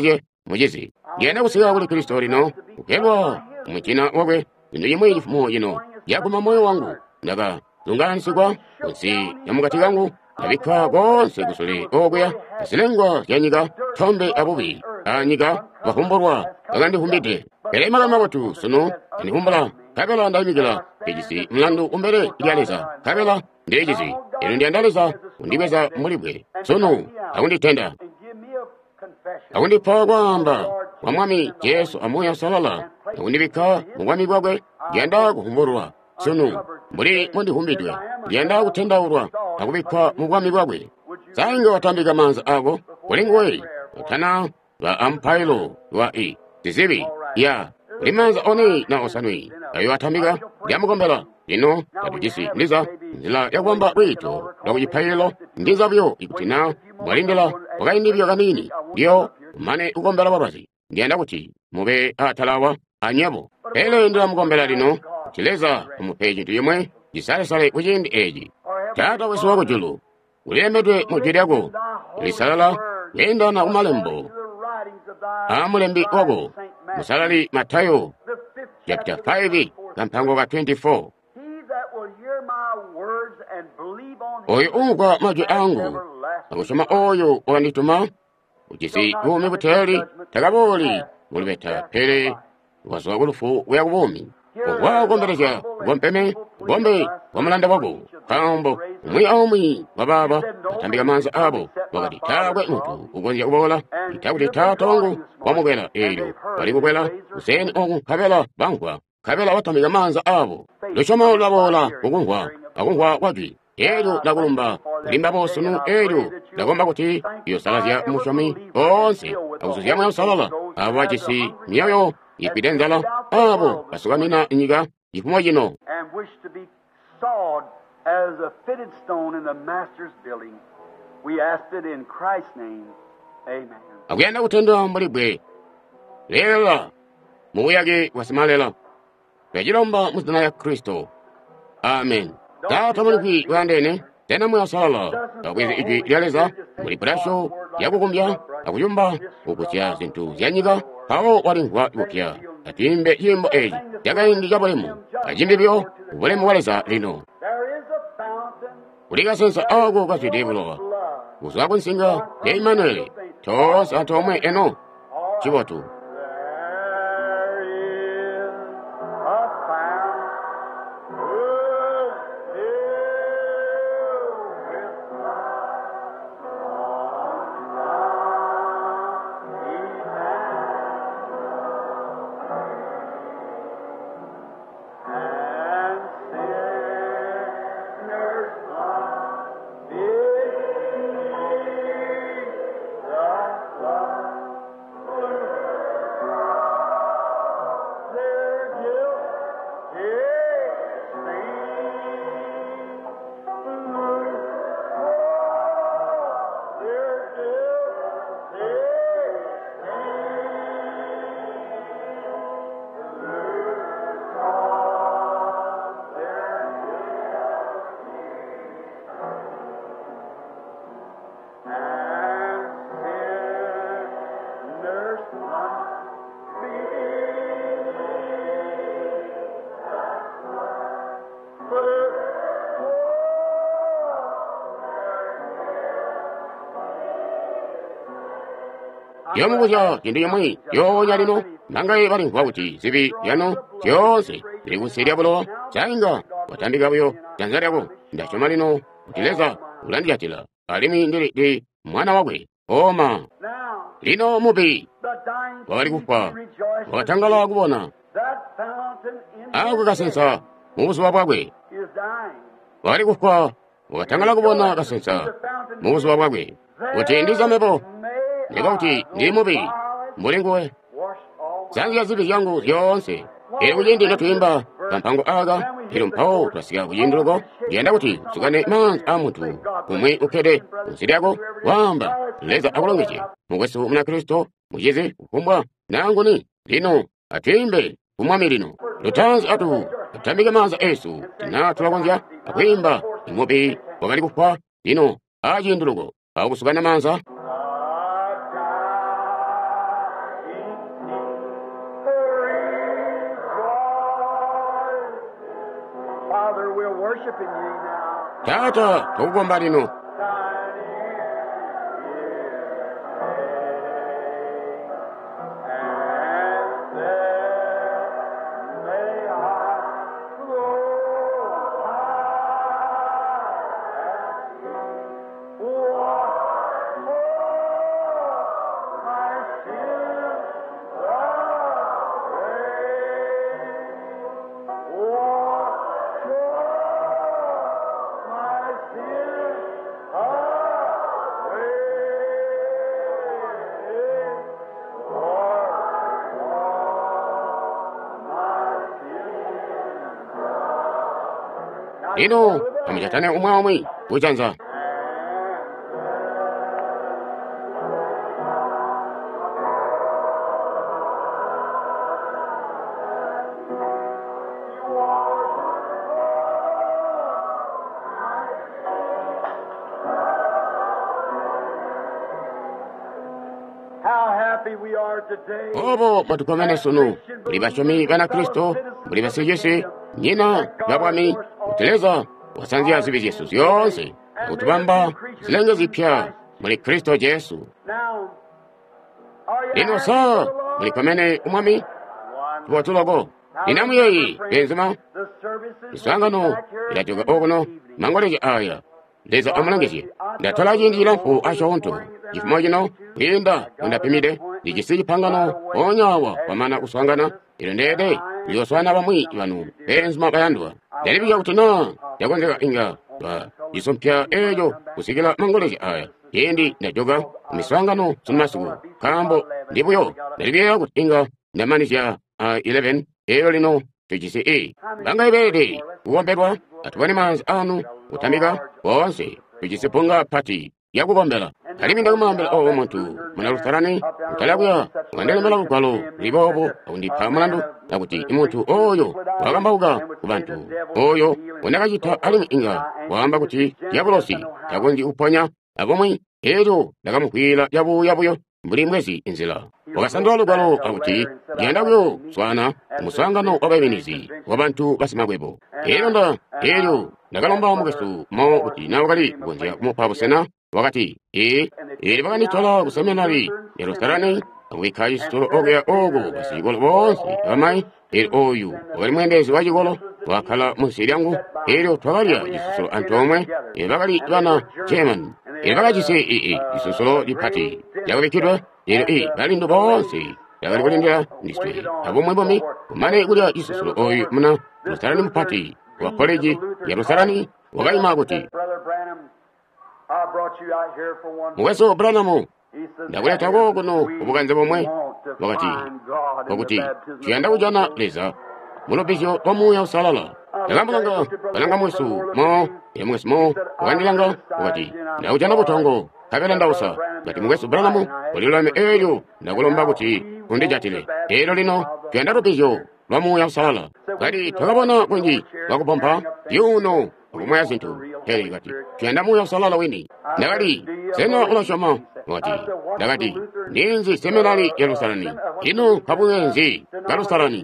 mujizi ngenda kusiya kuli Kristo lino kukedwa mukina wakwe ino yemwe ifumo ino yakuma moyo wangu ndaka zunganisikwa kunsi yamukati gangu nabika konse kusule okweya asilengwa yanyika thombe abubi anyika bahumburwa agandihumbite pele magama watu sono anihumbula kabela ndayimikila ejisi mlandu umbere idyaleza kabela ndejisi ino ndiandaleza undibeza mulibwe sono akunditenda akundipa kwamba wamwami Yesu amuya salala akundibika mubwami bwagwe dyanda kuhumburwa sono mbuli mundihumbidwe dyanda kuthendaulwa akubika mubwami bwagwe sainga watambika manza ako kulingwe utana lwa ampailo lwa i tizibi ya limanza oni na osanwi ayo atambika lyamugombela lino katujisi ndiza nzila yakwamba wito lwakujipailo ndiza byo ikutina mwalindela wakaindibyo kanini ndiyo mane ugombela barwazi ndianda kuti mube atalawa anyabo ele ndila mugombela lino chileza umupeji tuyemwe jisalesale kuchindi eji tata wesu wako julu ulembedwe mujidyako lisalala wenda na umalembo amulembi wako musalali Matayo chapter five kampango ka twenty-four oyo umukwa maji angu akusoma oyo wandituma uchisi bumi buteli takaboli mulibeta pele wasowa kulufu weyakubumi wakugombeleza gompeme gombe wamulanda wako kambo umwi aumwi wababa atambika manza abo wakati tagwe mutu ugonzya kubola itakuti tatongo wamubwela eyo walikubwela useni ongu kabela bangwa kabela watambika manza abo lushoma ulabola ukunghwa akunghwa waki eyo nakulumba limba bosunu eyo nagomba kuti iyo salazya mushomi onse akusuzya mwa salala abo wachisi miyoyo ipite nzala abo basukamina nyika ifumo jino and wish to be sawed as a fitted stone in the master's building. We asked it in Christ's name. Amen. akuyenda kutendwa mbulibwe lela mubuyage wasimalela pejilomba muzina ya Kristo. Amen. Tata muliki wandene tena mwa salala akwize ijwi lyaleza muli prasho yakukumbya akuyumba ukutya zintu zyanyiga pawo walingwa ukya atimbe yimbo eji yakaindi jabolemu ajimbibyo ubolemu waleza lino kulika sensa ako kasitibulowa uswako nsinga ya Imanueli tosa atomwe eno chibotu yomubuja kindu yemwe yonya lino nangaye bali nkwakuti zibi yano kyonse biri kuserya bulowa kyayinga watambika buyo tanzaryako ndachoma lino kutileza ulandyatila alimi ndiridi mwana wakwe oma lino mubi wali kufa watangala kubona ako kasensa mubusuwa bwagwe wali kufa watangala kubona kasensa mubusuwa bwagwe kuti ndizamebo ndika kuti ndi mubi mbulinguwe sanzira zibi yangu yonse eri kuyindira twimba kampango aga eri mpawo twasika kuyindirako ndiyenda kuti sukane manzi a munthu kumwe ukhete kunsiryako wamba leza akulongeche mukwesu mna Kristo muchize kukumbwa nanguni lino atwimbe kumwami lino lutanzi atu atambike manza esu tina tulakonzya akwimba imubi wakali kufa lino ajinduluko akusukana manza we're worshiping you now. tata tokugomba lino ino amujatane umwe umwe kuchanza obo matukomene sunu buli bashomi bana kristo buli basejese nyina babwami kuteleza wasanzia zibi Yesu yonse utubamba zilenge zipya muli Kristo Yesu lino saa mulikomene umwami tuwatulogo inamu yeyi benzima isangano ilatoga ogono mangoleje aya leza amulangeje ndatolaje ndira mpu ashonto jifumojino inda undapimide dijisiji pangano onyawa pamana usangana ilondede yoswana bamwi banu benzima bayandwa dalibija kutina yagonzeka inga ba jisompya ejo kusigila mangoleje aya yendi najoga misangano sunmasugo kambo ndibuyo dalibija kutinga namanija eleven eyo lino tujise e banga ibede uwombedwa atubane manzi anu utamiga wonse tujise ponga pati yakugombela kaliminda kumambela owo muntu munalusarani utalabuya wandelemela kukwalo libobo aundipa mulandu nakuti imuntu oyo wakambauga kubantu oyo unakajita alimi inga wamba kuti yabulosi yagonji uponya abomwi ejo dagamukwila yabu yabuyo mbuli mwezi inzila wakasandwa lugalo akuti yenda kuyo swana umusangano wababinizi wabantu basimagwebo elonda ejo dagalomba omugesu mo kuti nawakali gonja kumupabu sena wakati e eri bagani tola kuseminari yerustarani wikayi sitolo ogea ogo basigolo bonsi amai eri oyu wali mwendezi wajigolo wakala musiryangu eri otwagalia jisusolo antomwe eri bagali bana chairman eri bagaji se e jisusolo dipati yagabikidwa eri e balindo bonsi yagali kulindira ndiswe abomwe bomi kumane kulia jisusolo oyu muna rustarani mpati wa koleji yerustarani wagali maguti muweso Branamu ndakuleta kuno ubuganze bomwe wakati wakuti tuyanda kujana leza mulobisho pamuya usalala ndagambulanga balanga mwesu mo yemwesu mo wakandilanga wakati ndakujana butongo kabela ndausa ngati muweso Branamu walilwame eyo ndakulomba kuti undijatile ero lino tuyanda lubisho pamuya usalala kati twakabona kwenji wakupompa yuno kumwaya zintu heri gati tuyanda muya usalala wini ndakati sena ulashoma wati ndakati ninzi seminari Yerusalani ino kabuyenzi Yerusalani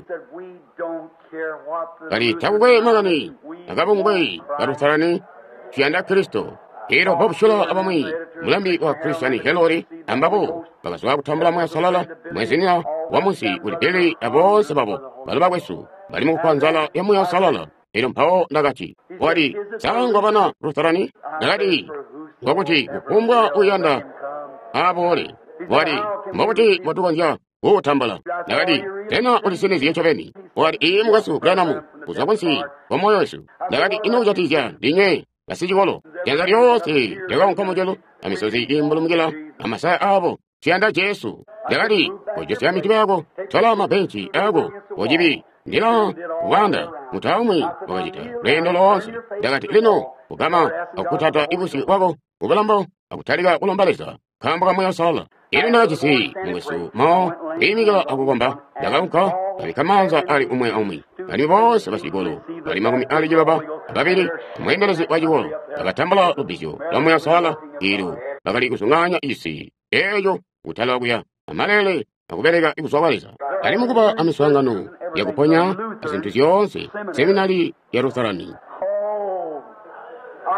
kati takugwe magani nakabungwe Yerusalani tuyanda Kristo ero babushula abamwi mulambi wa Kristiyani helori ambapo bakaswa kutambula muya usalala mwezinia wamusi ulipeli abose babo balaba kwesu bali mu kwanzala ya muya usalala ero mpao ndakati wadi sangwa bana Rustarani ndakati wakuti kukumbwa uyanda abole wadi mwakuti watukonja utambala ndakati tena ulisinezi yechoveni wadi iyi mukasu Branamu kuzakwensi kwa moyo wesu ndakati ino ujatija dinye basijikolo yanza lyose yakaunkamojelo amisozi imbulumugila amasaya abo tuyanda Jesu ndakati ojosi ya mitima yako tola mabenchi yako ojibi ndila wanda mutaumwi wakajita lendo lonse ndakati lino ukama akutata ibusi wako ubalamba akutalika kulombaleza kamba kamwe usalala ili ndakachisi mwesu mo imigala akugomba ndakaunka alikamanza ali umwe umwe ali bose basigolo ali makumi ali jibaba babiri mwendelezi wajigolo akatambala lubisho lomwe usalala ilu akali kusunganya isi eyo utalaguya amalele akubereka ikuswabaliza ali mukuba amiswangano yakuponya azintu zyonse seminari Yerusalani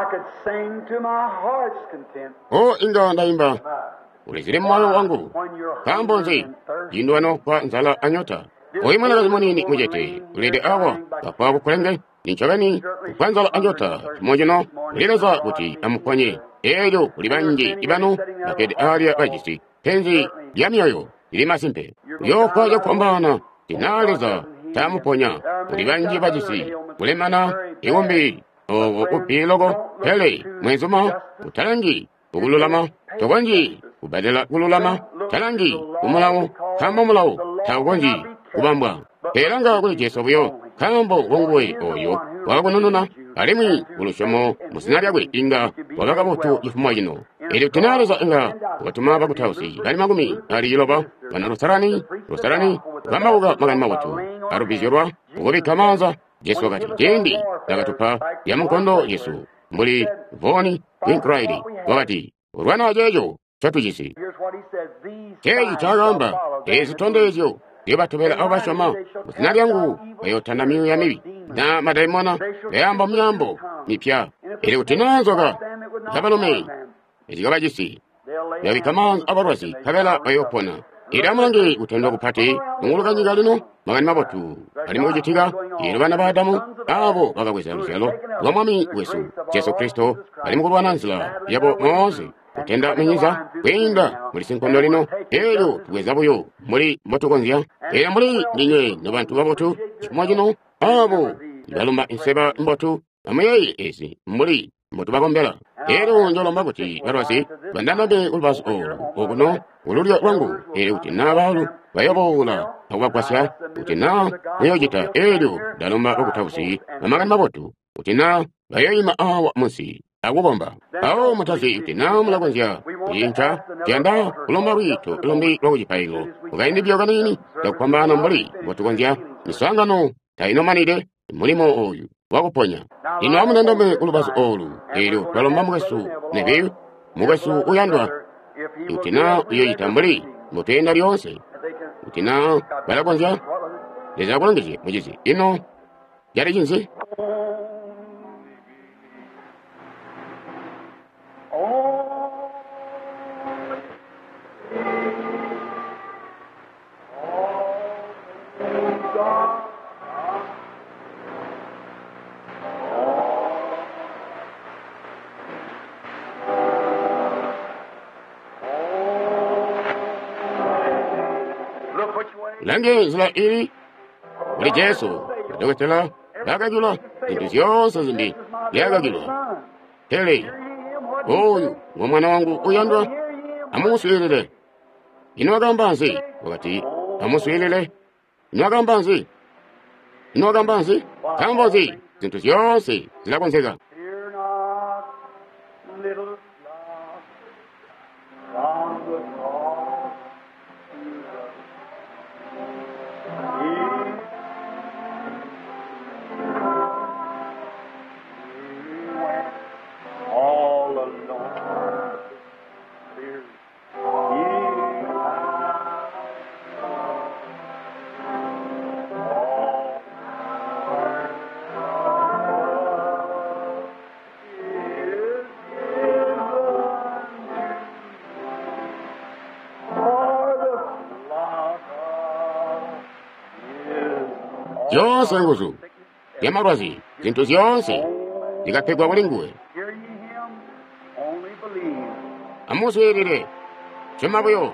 could sing to my heart's content. o inga ndaimba ulizire moyo wangu kambonzi yindwano kwa nzala anyota oimana lazimonini mujete ulede awa kapabu kulenge ninchagani kwanzala anyota kimojino ulileza kuti amukonye eyo ulibanji ibanu bakede alia bajisi tenzi yamiyoyo ilimasimpe yokwa yakwambana tinaleza tamuponya ulibanji bajisi ulemana iwombi okupilogo pele mwezuma utalangi ukululama tokonji kubadela kululama talangi kumulawo kamba mulawo takonji kubambwa pelanga kuli jeso buyo kambo wongwe oyo wakunununa alimwi ulushomo musinalya gwe inga wagagabutu ifumwa yino ili tinaleza inga watuma bakutausi bali magumi ali yiloba bana rusarani rusarani kamauga magani mawatu arubizyorwa ububika manza jesu wakati jendi nagatupa ya mkondo yesu mbuli voni winkraidi wakati urwana jejo chatujisi keji chagamba ezi tondezyo yebatubela abashoma musinalyangu bayotana miyo ya mibi na madaimona bayamba myambo mipya ili utinanzoga zabalume ezigabajisi yabikamanza abarwasi kabela bayopona ili amulangi utendo kupati ngulukanyiga lino magani mabotu ali mujitiga ili bana badamu abo bagagweza luzelo lwamwami wesu jesu kristo ali mugulwana nzila yabo mozi utenda menyiza kwenda muri sinkondo lino eyo tuweza buyo muri motokonzia era muri ninywe nabantu babotu kimwagino abo balumba inseba mbotu amaye esi muri moto bagombela ero njolo mabuti barwasi bandana be ulbas olu oguno ululya wangu ere utina balu bayobola awakwasya utina yojita edo dalumba okutausi amagani mabotu utina bayoyima awa musi agubomba awo mutazi utina mulagwanzya yincha tianda ulomba rwito ulombi lwokujipailo ugaindi byoganini yakupambana mbuli botugonzya misangano taino manide mulimo oyu wakuponya ino amunandame ulubasu olu ero twalomba mugesu nebeyo mugesu uyandwa utina uyoyita mbuli mutenda lyonse utina balagonzya lezakulongeje mujizi ino yari jinsi lange zila iri uli jesu dogotela lagagula intuzyonse zimbi lyagagilwa tele oyu ngomwana wangu uyandwa amuswilile ino agamba nsi wakati amuswilile ino agamba nsi ino agamba nsi kamba nsi zintu zyonse zilakonzeka yonse nguzu yamarwazi zintu zyonse zikapegwa bulinguwe amuswilile chemabuyo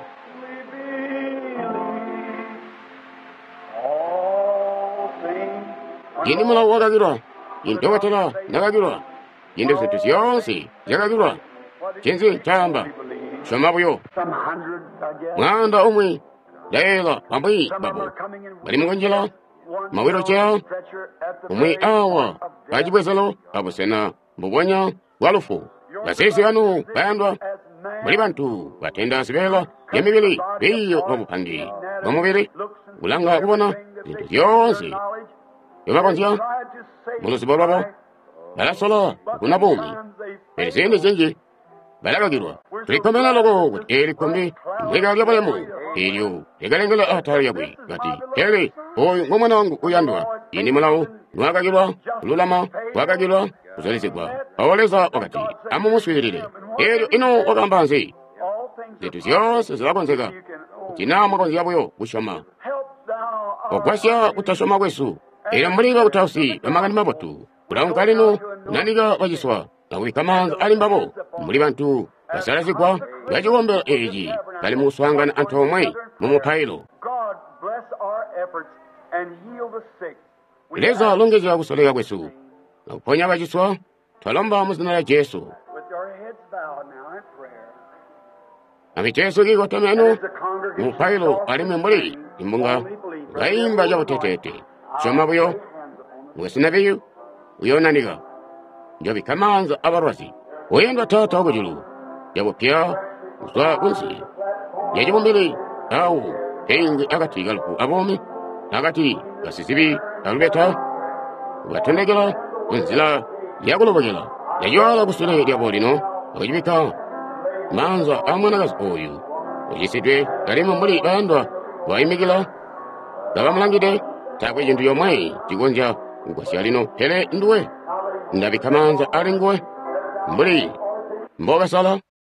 yindi mulawo wakagilwa yintogotela nakagilwa yindi zintu zyonse zakagilwa chinzi chamba chemabuyo mwanda umwi daela pambwi babo bali mugonjela mawiro chao umwi awa bajibwezalo abusena mbubonya walufu basisi anu bayandwa bali bantu batenda sibela yemibili biyo bamupangi bamubiri ulanga kubona zintu zyonse yobakonzya mulusibo lwabo balasola kuna bumi ezindi zinji balagagirwa tulikomela logo kuti eri kumbi mbega lyabalemu eryo egalengela atali yabwe gati eri oyo ngomwana wangu uyandwa ini mulawo nwagagirwa ululama wagagirwa kuzalizidwa awoleza wakati amumuswirire eryo ino wakamba nzi zinthu zonse zilakonzeka kutina mwakonzekapoyo kushoma ogwasya kutashoma kwesu era mmalinga kutausi pamakani mapotu kulaunka lino kunanika pachiswa nakulikamanga ali mbapo muli bantu basalazikwa gachiwombero iji kali muswangana anthu omwe mumuphailo leza longeza kusoleka kwesu nakuponya pachiswa twalomba muzina la Yesu amicheso kikotomeno muphailo ali mwembuli imbunga gaimba jakutetete shomabuyo mwesinabiyu uyonanika njo bikamanza abarwazi oyenda tata obujulu yabupya uswa kunsi yajibumbili au tengi akati galuku abomi akati gasisibi alubeta batondegela kunzila yakulobogela yayola kusule lyabolino okujibika manza amwanagazi oyu ojisidwe galimo muli bandwa bayimigila gabamulangide takwe jintu yomwe chigonja ngwasyalino hele nduwe ndabikamanza ali ngwe mbuli mboga sala